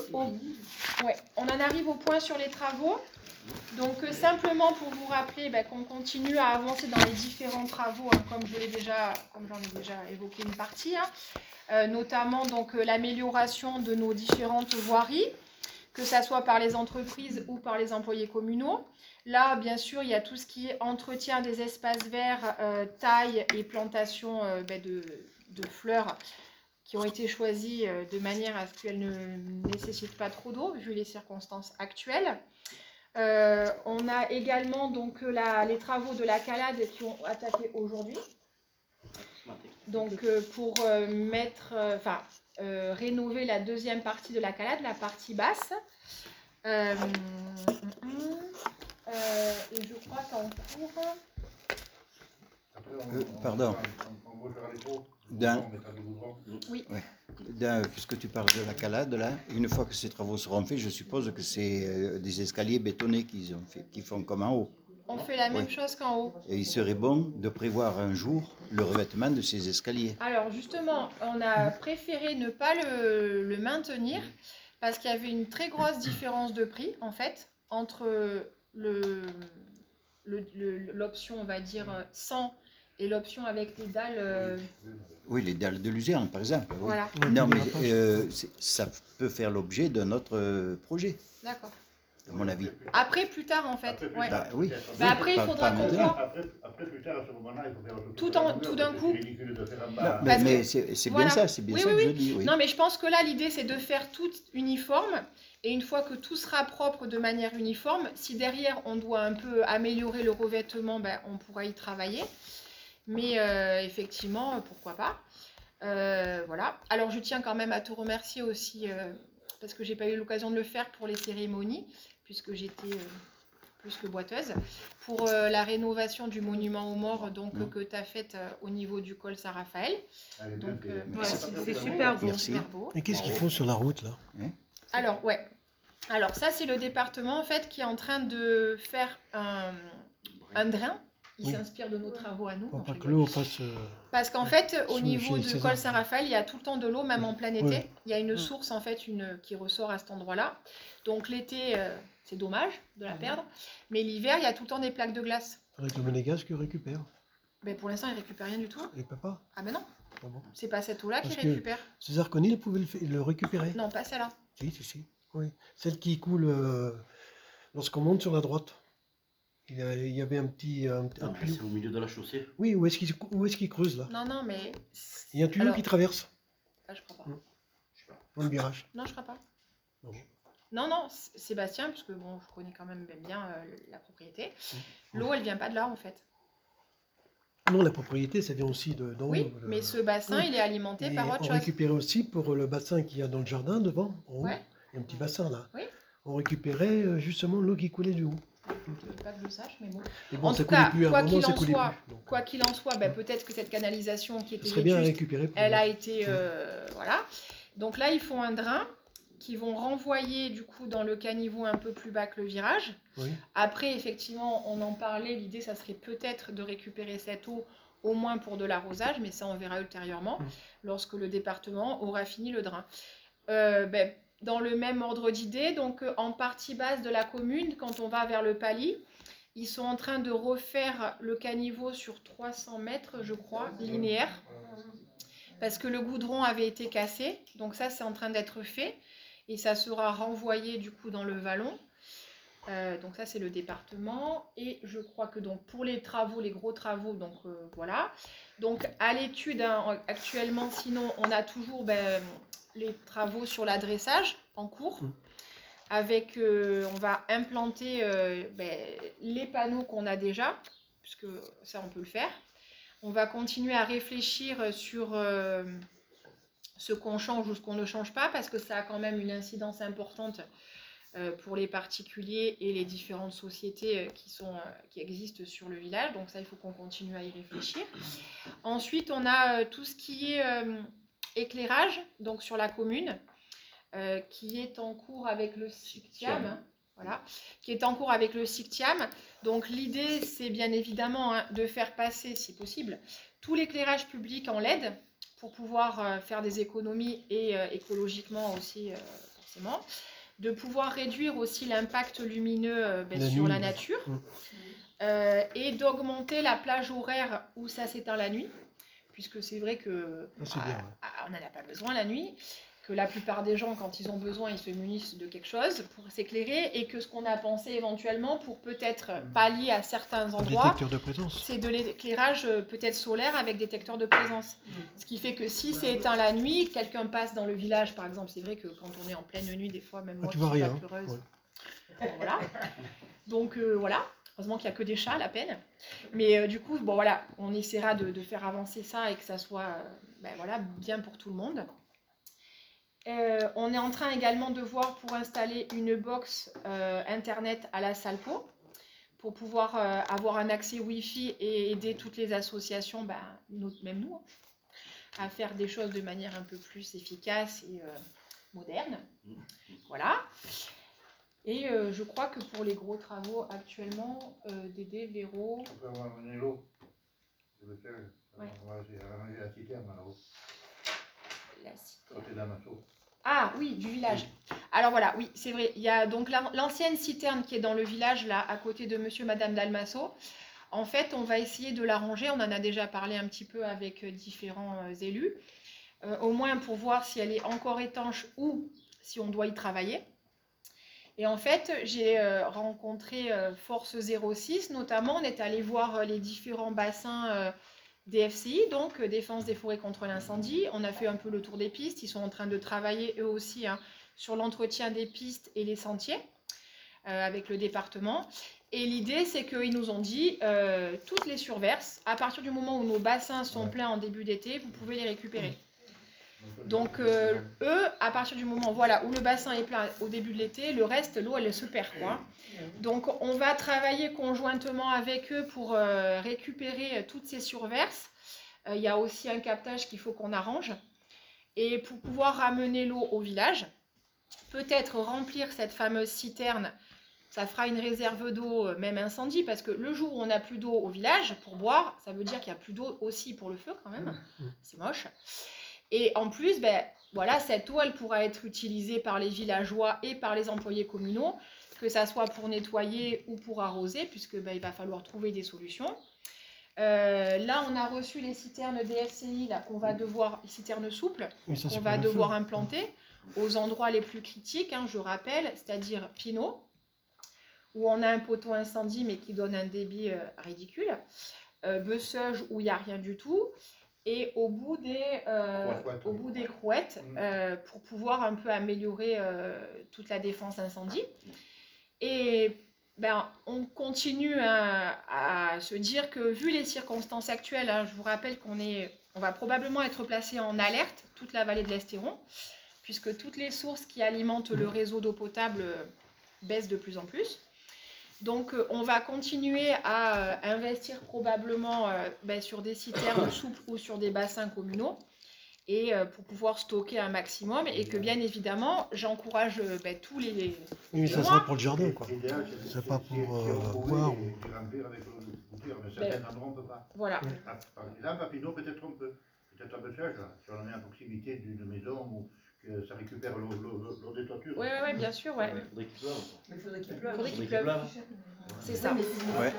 au point sur les travaux. Donc, simplement pour vous rappeler qu'on continue à avancer dans les différents travaux, hein, comme j'en ai déjà évoqué une partie, hein, notamment donc l'amélioration de nos différentes voiries, que ce soit par les entreprises ou par les employés communaux. Là, bien sûr, il y a tout ce qui est entretien des espaces verts, taille et plantation de fleurs qui ont été choisies de manière à ce qu'elles ne nécessitent pas trop d'eau, vu les circonstances actuelles. On a également donc les travaux de la calade qui ont attaqué aujourd'hui. Donc pour rénover la deuxième partie de la calade, la partie basse. Et je crois qu'en cours... Pardon. Oui. Puisque tu parles de la calade, là, une fois que ces travaux seront faits, je suppose que c'est des escaliers bétonnés qu'ils font comme en haut. On fait la même chose qu'en haut. Et il serait bon de prévoir un jour le revêtement de ces escaliers. Alors justement, on a préféré ne pas le maintenir parce qu'il y avait une très grosse différence de prix, en fait, entre l'option, on va dire, sans et l'option avec les dalles... Oui, les dalles de luzerne, par exemple. Oui. Voilà. Non, mais ça peut faire l'objet d'un autre projet, D'accord. à mon avis. Après, plus tard, en fait. Ouais. Oui. Après, il faudra qu'on voit. Après, plus tard, à ce moment-là, il faut faire autre Tout chose. d'un coup. C'est ridicule de faire en bas. Mais c'est bien voilà. ça, c'est bien Oui, ça oui, que je oui. dis. Oui. Non, mais je pense que là, l'idée, c'est de faire tout uniforme. Et une fois que tout sera propre de manière uniforme, si derrière, on doit un peu améliorer le revêtement, on pourra y travailler. Mais effectivement, pourquoi pas. Voilà. Alors, je tiens quand même à te remercier aussi, parce que j'ai pas eu l'occasion de le faire pour les cérémonies, puisque j'étais plus que boiteuse, pour la rénovation du monument aux morts que tu as faite au niveau du col Saint-Raphaël. Donc, c'est super beau. Merci. Super beau. Et qu'est-ce qu'ils font sur la route, là? Alors, ouais. Alors, ça, c'est le département, en fait, qui est en train de faire un drain. Il s'inspire de nos travaux à nous. Pour pas que l'eau passe... Parce qu'en fait, au Sous- niveau chez du César. col Saint-Raphaël, il y a tout le temps de l'eau, même en plein été. Ouais. Il y a une source, en fait, qui ressort à cet endroit-là. Donc, l'été, c'est dommage de la perdre. Mais l'hiver, il y a tout le temps des plaques de glace. Avec le monégasque récupère. Mais pour l'instant, il ne récupère rien du tout. Et papa. Ah ben non, Ah bon. c'est pas cette eau-là qui Parce que- récupère. César Conil pouvait le récupérer. Non, pas celle-là. Si. Oui. Celle qui coule lorsqu'on monte sur la droite. Il y avait un petit tuyau. C'est au milieu de la chaussée. Oui, où est-ce qu'il creuse, là? Non, mais... Il y a un tuyau Alors- qui traverse Ah, je crois pas. dans le virage. Non, je crois pas. Non. Non, Sébastien, parce que bon, je connais quand même bien la propriété. L'eau, elle vient pas de là, en fait. Non, la propriété, ça vient aussi d'en haut. Oui, mais ce bassin, oui. il est alimenté Et par autre on chose. récupérait aussi pour le bassin qu'il y a dans le jardin devant, en haut. Ouais. Il y a un petit bassin là. Oui. On récupérait justement l'eau qui coulait du haut. Je veux pas que je le sache, mais bon. Et bon, En ça tout coulait cas, plus à un quoi moment, qu'il ça en coulait soit, plus. Donc, quoi qu'il en soit, peut-être que cette canalisation qui ce était serait bien à vétuste, récupérer. pour- elle a été... voilà. Donc là, ils font un drain qui vont renvoyer du coup dans le caniveau un peu plus bas que le virage. Oui. Après, effectivement, on en parlait, l'idée, ça serait peut-être de récupérer cette eau au moins pour de l'arrosage, mais ça, on verra ultérieurement, lorsque le département aura fini le drain. Dans le même ordre d'idée, donc en partie basse de la commune, quand on va vers le Palis, ils sont en train de refaire le caniveau sur 300 mètres, je crois, linéaire, parce que le goudron avait été cassé, donc ça, c'est en train d'être fait, et ça sera renvoyé du coup dans le vallon. Donc ça, c'est le département, et je crois que donc pour les travaux, les gros travaux, donc voilà. Donc à l'étude, actuellement, sinon, on a toujours les travaux sur l'adressage en cours. Avec, on va implanter les panneaux qu'on a déjà, puisque ça, on peut le faire. On va continuer à réfléchir sur ce qu'on change ou ce qu'on ne change pas, parce que ça a quand même une incidence importante pour les particuliers et les différentes sociétés qui existent sur le village. Donc ça, il faut qu'on continue à y réfléchir. Ensuite, on a tout ce qui est éclairage, donc sur la commune, qui est en cours avec le SICTIAM. Voilà, qui est en cours avec le SICTIAM. Donc l'idée, c'est bien évidemment de faire passer, si possible, tout l'éclairage public en LED pour pouvoir faire des économies et écologiquement aussi, forcément. De pouvoir réduire aussi l'impact lumineux sur la nature. Et d'augmenter la plage horaire où ça s'éteint la nuit, puisque c'est vrai que on n'en a pas besoin la nuit, que la plupart des gens, quand ils ont besoin, ils se munissent de quelque chose pour s'éclairer, et que ce qu'on a pensé éventuellement pour peut-être pallier à certains endroits, c'est de l'éclairage peut-être solaire avec détecteur de présence. Ce qui fait que si c'est éteint la nuit, quelqu'un passe dans le village, par exemple, c'est vrai que quand on est en pleine nuit, des fois, même moi qui suis pas pleureuse, voilà. Donc voilà. Heureusement qu'il n'y a que des chats, à la peine. Mais du coup, bon, voilà, on essaiera de faire avancer ça et que ça soit voilà, bien pour tout le monde. On est en train également de voir pour installer une box Internet à la Salpo pour pouvoir avoir un accès Wi-Fi et aider toutes les associations, même nous, à faire des choses de manière un peu plus efficace et moderne. Voilà. Et je crois que pour les gros travaux actuellement, Dédé, Véro... On peut avoir un élo. Je veux faire. Ouais. On va arranger la citerne là-haut. La citerne. Côté d'Amasso. Ah oui, du village. Alors voilà, oui, c'est vrai. Il y a donc l'ancienne citerne qui est dans le village, là, à côté de monsieur et madame Dalmasso. En fait, on va essayer de l'arranger. On en a déjà parlé un petit peu avec différents élus. Au moins pour voir si elle est encore étanche ou si on doit y travailler. Et en fait, j'ai rencontré Force 06, notamment. On est allé voir les différents bassins des FCI, donc Défense des forêts contre l'incendie. On a fait un peu le tour des pistes. Ils sont en train de travailler eux aussi sur l'entretien des pistes et les sentiers avec le département. Et l'idée, c'est qu'ils nous ont dit, toutes les surverses, à partir du moment où nos bassins sont pleins en début d'été, vous pouvez les récupérer. Donc eux, à partir du moment où le bassin est plein au début de l'été, le reste, l'eau, elle se perd, quoi. Donc on va travailler conjointement avec eux pour récupérer toutes ces surverses. Il y a aussi un captage qu'il faut qu'on arrange. Et pour pouvoir ramener l'eau au village, peut-être remplir cette fameuse citerne, ça fera une réserve d'eau, même incendie, parce que le jour où on n'a plus d'eau au village pour boire, ça veut dire qu'il n'y a plus d'eau aussi pour le feu quand même. C'est moche. Et en plus, voilà, cette eau, elle pourra être utilisée par les villageois et par les employés communaux, que ça soit pour nettoyer ou pour arroser, puisque il va falloir trouver des solutions. Là, on a reçu les citernes DFCI, qu'on va devoir, les citernes souples, qu'on va devoir implanter aux endroits les plus critiques, je rappelle, c'est-à-dire Pinot, où on a un poteau incendie, mais qui donne un débit ridicule, Besseuge, où il n'y a rien du tout, et au bout des Crouettes, pour pouvoir un peu améliorer toute la défense incendie. Et on continue à se dire que vu les circonstances actuelles, je vous rappelle qu'on va probablement être placé en alerte, toute la vallée de l'Estéron, puisque toutes les sources qui alimentent le réseau d'eau potable baissent de plus en plus. Donc, on va continuer à investir probablement sur des citernes souples ou sur des bassins communaux et pour pouvoir stocker un maximum. Et que, bien évidemment, j'encourage tous les... Oui, mais ça sera pour le jardin, quoi. C'est pas pour boire. Certains endroits, on ne peut pas. Voilà. Par exemple, à Pinot, peut-être on peut. Peut-être un peu sage, si on en est à proximité d'une maison où ça récupère l'eau des toitures. Oui, bien sûr, ouais. Il faudrait qu'il pleuve. Faudrait qu'il pleuve. C'est ça. Ouais.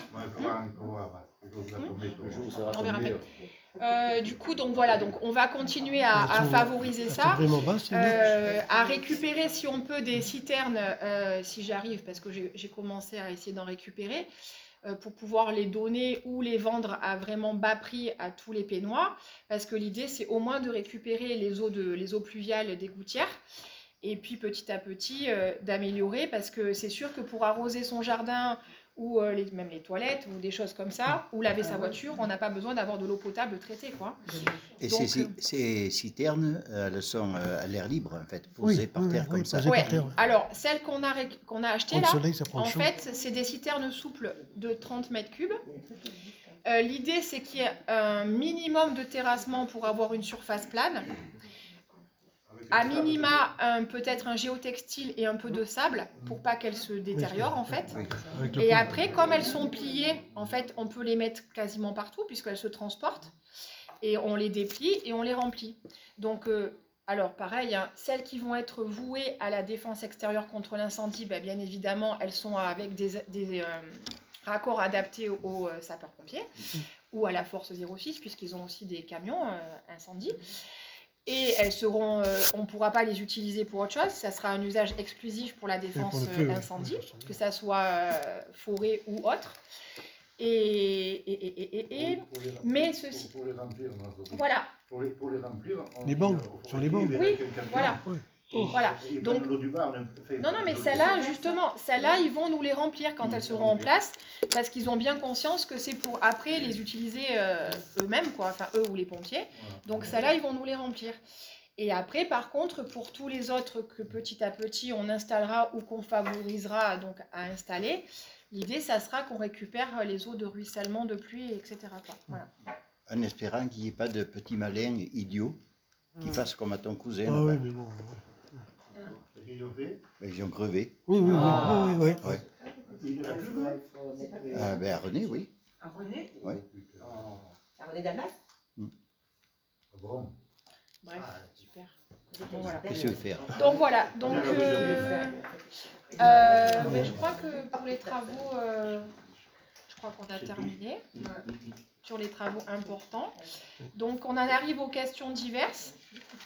On verra bien. Du coup, donc voilà, donc on va continuer à favoriser ça, à récupérer si on peut des citernes, si j'arrive, parce que j'ai commencé à essayer d'en récupérer, pour pouvoir les donner ou les vendre à vraiment bas prix à tous les pénois, parce que l'idée c'est au moins de récupérer les eaux pluviales des gouttières, et puis petit à petit d'améliorer, parce que c'est sûr que pour arroser son jardin ou même les toilettes ou des choses comme ça, ou laver sa voiture, on n'a pas besoin d'avoir de l'eau potable traitée, quoi. Et donc, ces citernes, elles sont à l'air libre, en fait, posées par terre comme ça. Ouais. Alors, celles qu'on a achetées là, en fait, c'est des citernes souples de 30 mètres cubes. L'idée, c'est qu'il y ait un minimum de terrassement pour avoir une surface plane. À minima, peut-être un géotextile et un peu de sable pour pas qu'elles se détériorent en fait. Et après, comme elles sont pliées, en fait, on peut les mettre quasiment partout puisqu'elles se transportent. et on les déplie et on les remplit. Donc, alors pareil, hein, celles qui vont être vouées à la défense extérieure contre l'incendie, ben, bien évidemment, elles sont avec des raccords adaptés aux sapeurs-pompiers ou à la force 06, puisqu'ils ont aussi des camions incendie. Et elles seront, on ne pourra pas les utiliser pour autre chose, ça sera un usage exclusif pour la défense pour le feu, oui. incendie, Ouais, que ça soit forêt ou autre. Mais ceci, Pour les remplir, voilà, pour les remplir, Les bancs, sur les bancs. Oui, voilà. Voilà. Donc, non, mais celles-là, justement, celles-là, ils vont nous les remplir quand elles seront en place, parce qu'ils ont bien conscience que c'est pour après les utiliser eux-mêmes, quoi, enfin eux ou les pompiers. Donc celles-là, ils vont nous les remplir. Et après, par contre, pour tous les autres que petit à petit on installera ou qu'on favorisera donc à installer, l'idée, ça sera qu'on récupère les eaux de ruissellement, de pluie, etc. quoi. Voilà. En espérant qu'il n'y ait pas de petits malins idiots qui fassent comme à ton cousin. Ah là-bas. oui, mais bon. Ben, ils ont crevé. Oui, oui, Ah. oui, oui, oui. Ouais. Ben, à René, oui. À René Ouais. À René Damas Bon. Bref, super. Bon, voilà. Qu'est-ce que tu veux faire? Donc voilà, donc mais je crois que pour les travaux, je crois qu'on a terminé sur les travaux importants. Donc on en arrive aux questions diverses.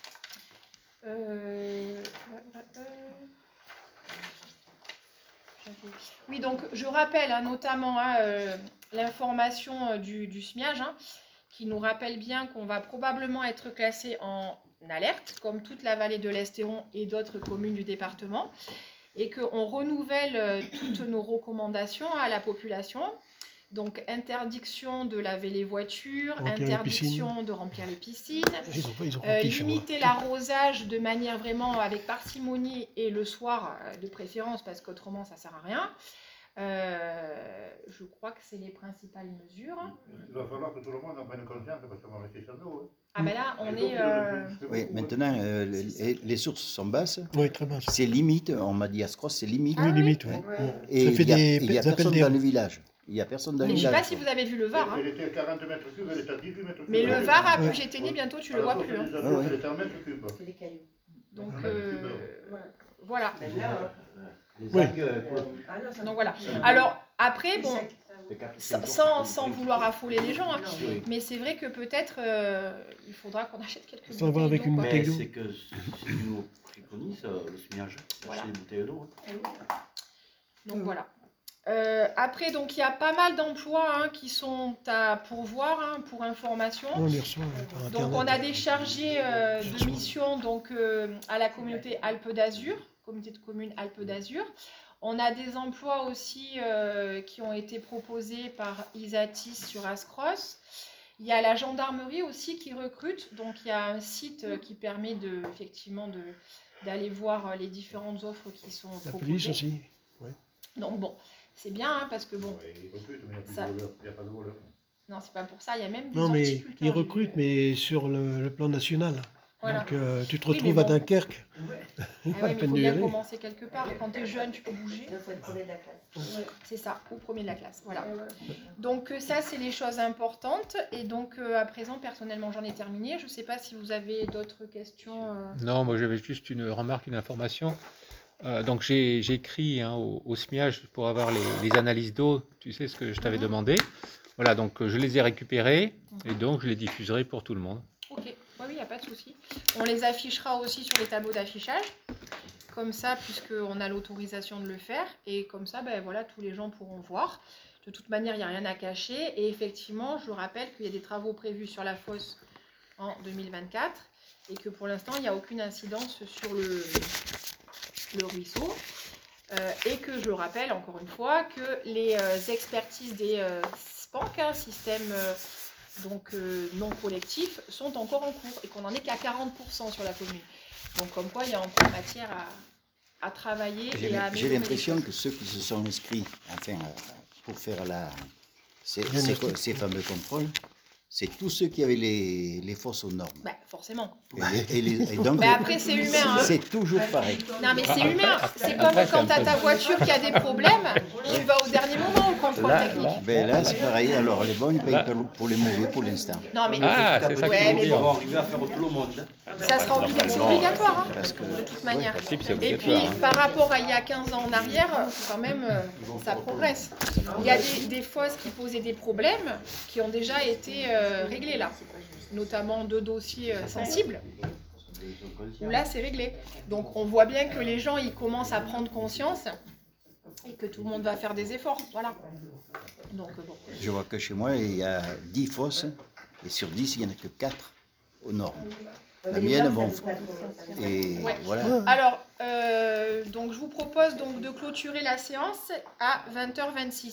Oui, donc je rappelle hein, notamment hein, l'information du SMIAG hein, qui nous rappelle bien qu'on va probablement être classé en alerte, comme toute la vallée de l'Estéron et d'autres communes du département, et qu'on renouvelle toutes nos recommandations à la population. Donc, interdiction de laver les voitures, interdiction de remplir les piscines, limiter l'arrosage de manière vraiment avec parcimonie et le soir de préférence, parce qu'autrement, ça ne sert à rien. Je crois que c'est les principales mesures. Il va falloir que tout le monde en prenne conscience parce qu'on va rester sur nous. Hein. Ah ben là, on est... Oui, maintenant, les sources sont basses. Oui, très basses. C'est limite, on m'a dit à Scross, c'est limite. Oui, limite, oui. Et Ça fait il n'y a personne dans le village. Il n'y a personne dans le Mais je ne village. sais pas si vous avez vu le Var. Hein. Elle était à 40 mètres cubes, elle est à 18 mètres cubes. Mais le Var à Pugeteni, bientôt, tu le vois plus. Hein. Elle est à 1 mètre cube. C'est des cailloux. Donc, voilà. Oui. Donc voilà. Alors, après, bon, sans vouloir affoler les gens, hein, mais c'est vrai que peut-être il faudra qu'on achète quelques Ça va bouteilles avec d'eau, une quoi. bouteille Mais d'eau. c'est que si tu nous préconises, le SMIAG, Voilà. acheter des bouteilles d'eau. Donc voilà. Après, donc il y a pas mal d'emplois hein, qui sont à pourvoir hein, pour information. On les reçoit par Donc Internet. on a des chargés de mission donc, à la communauté Alpes d'Azur, communauté de communes Alpes d'Azur. On a des emplois aussi qui ont été proposés par Isatis sur Ascross. Il y a la gendarmerie aussi qui recrute. Donc il y a un site qui permet effectivement d'aller voir les différentes offres qui sont La proposées. police aussi. Donc bon, c'est bien hein, parce que bon, Ils recrutent, mais il Ça- n'y a pas de voleur. non c'est pas pour ça, il y a même des Non, mais horticulteurs. ils recrutent, mais sur le plan national. Voilà. Donc, tu te Oui, mais retrouves à bon. Dunkerque. Ah Pas oui, la mais il peine faut d'y bien aller. commencer quelque part. Quand tu es jeune, tu peux bouger. Il faut être premier de la classe. C'est ça, au premier de la classe. Voilà. Donc ça, c'est les choses importantes. Et donc à présent, personnellement, j'en ai terminé. Je ne sais pas si vous avez d'autres questions. Non, moi j'avais juste une remarque, une information. Donc j'ai écrit hein, au SMIAG pour avoir les analyses d'eau, tu sais ce que je t'avais demandé. Voilà, donc je les ai récupérées et donc je les diffuserai pour tout le monde. Ok, oui, il n'y a pas de souci. On les affichera aussi sur les tableaux d'affichage. Comme ça, puisqu'on a l'autorisation de le faire. Et comme ça, ben, voilà, tous les gens pourront voir. De toute manière, il n'y a rien à cacher. Et effectivement, je rappelle qu'il y a des travaux prévus sur la fosse en 2024 et que pour l'instant, il n'y a aucune incidence sur le ruisseau. Et que je rappelle encore une fois que les expertises des SPANC, hein, système non collectif, sont encore en cours et qu'on n'en est qu'à 40% sur la commune. Donc comme quoi, il y a encore matière à travailler et à améliorer. J'ai les l'impression choses. que ceux qui se sont inscrits, enfin, pour faire ces Diagnostic. fameux contrôles, c'est tous ceux qui avaient les fosses aux normes. Bah, forcément. Et donc, Mais après, c'est humain. Hein. c'est toujours pareil. Non, mais c'est humain. C'est comme quand tu as ta voiture qui a des problèmes, tu vas au dernier moment au contrôle technique. Ben là, c'est pareil. Alors, les bons, ils payent pour les mauvais pour l'instant. Non, mais, Ah, c'est ça ouais, qu'il mais faut dire. bon, arriver à faire tout le monde. ça sera c'est obligatoire, hein, Parce que, de toute manière. principe, c'est Et puis, obligatoire, hein. par rapport à il y a 15 ans en arrière, quand même, ça progresse. Il y a des fosses qui posaient des problèmes qui ont déjà été réglés là, notamment 2 dossiers sensibles, où là, c'est réglé. Donc, on voit bien que les gens, ils commencent à prendre conscience et que tout le monde va faire des efforts. Voilà. Donc, bon. je vois que chez moi, il y a 10 fosses, et sur 10, il n'y en a que 4 aux normes. La mienne, bon, et Ouais. voilà. Alors, donc je vous propose donc de clôturer la séance à 20h26.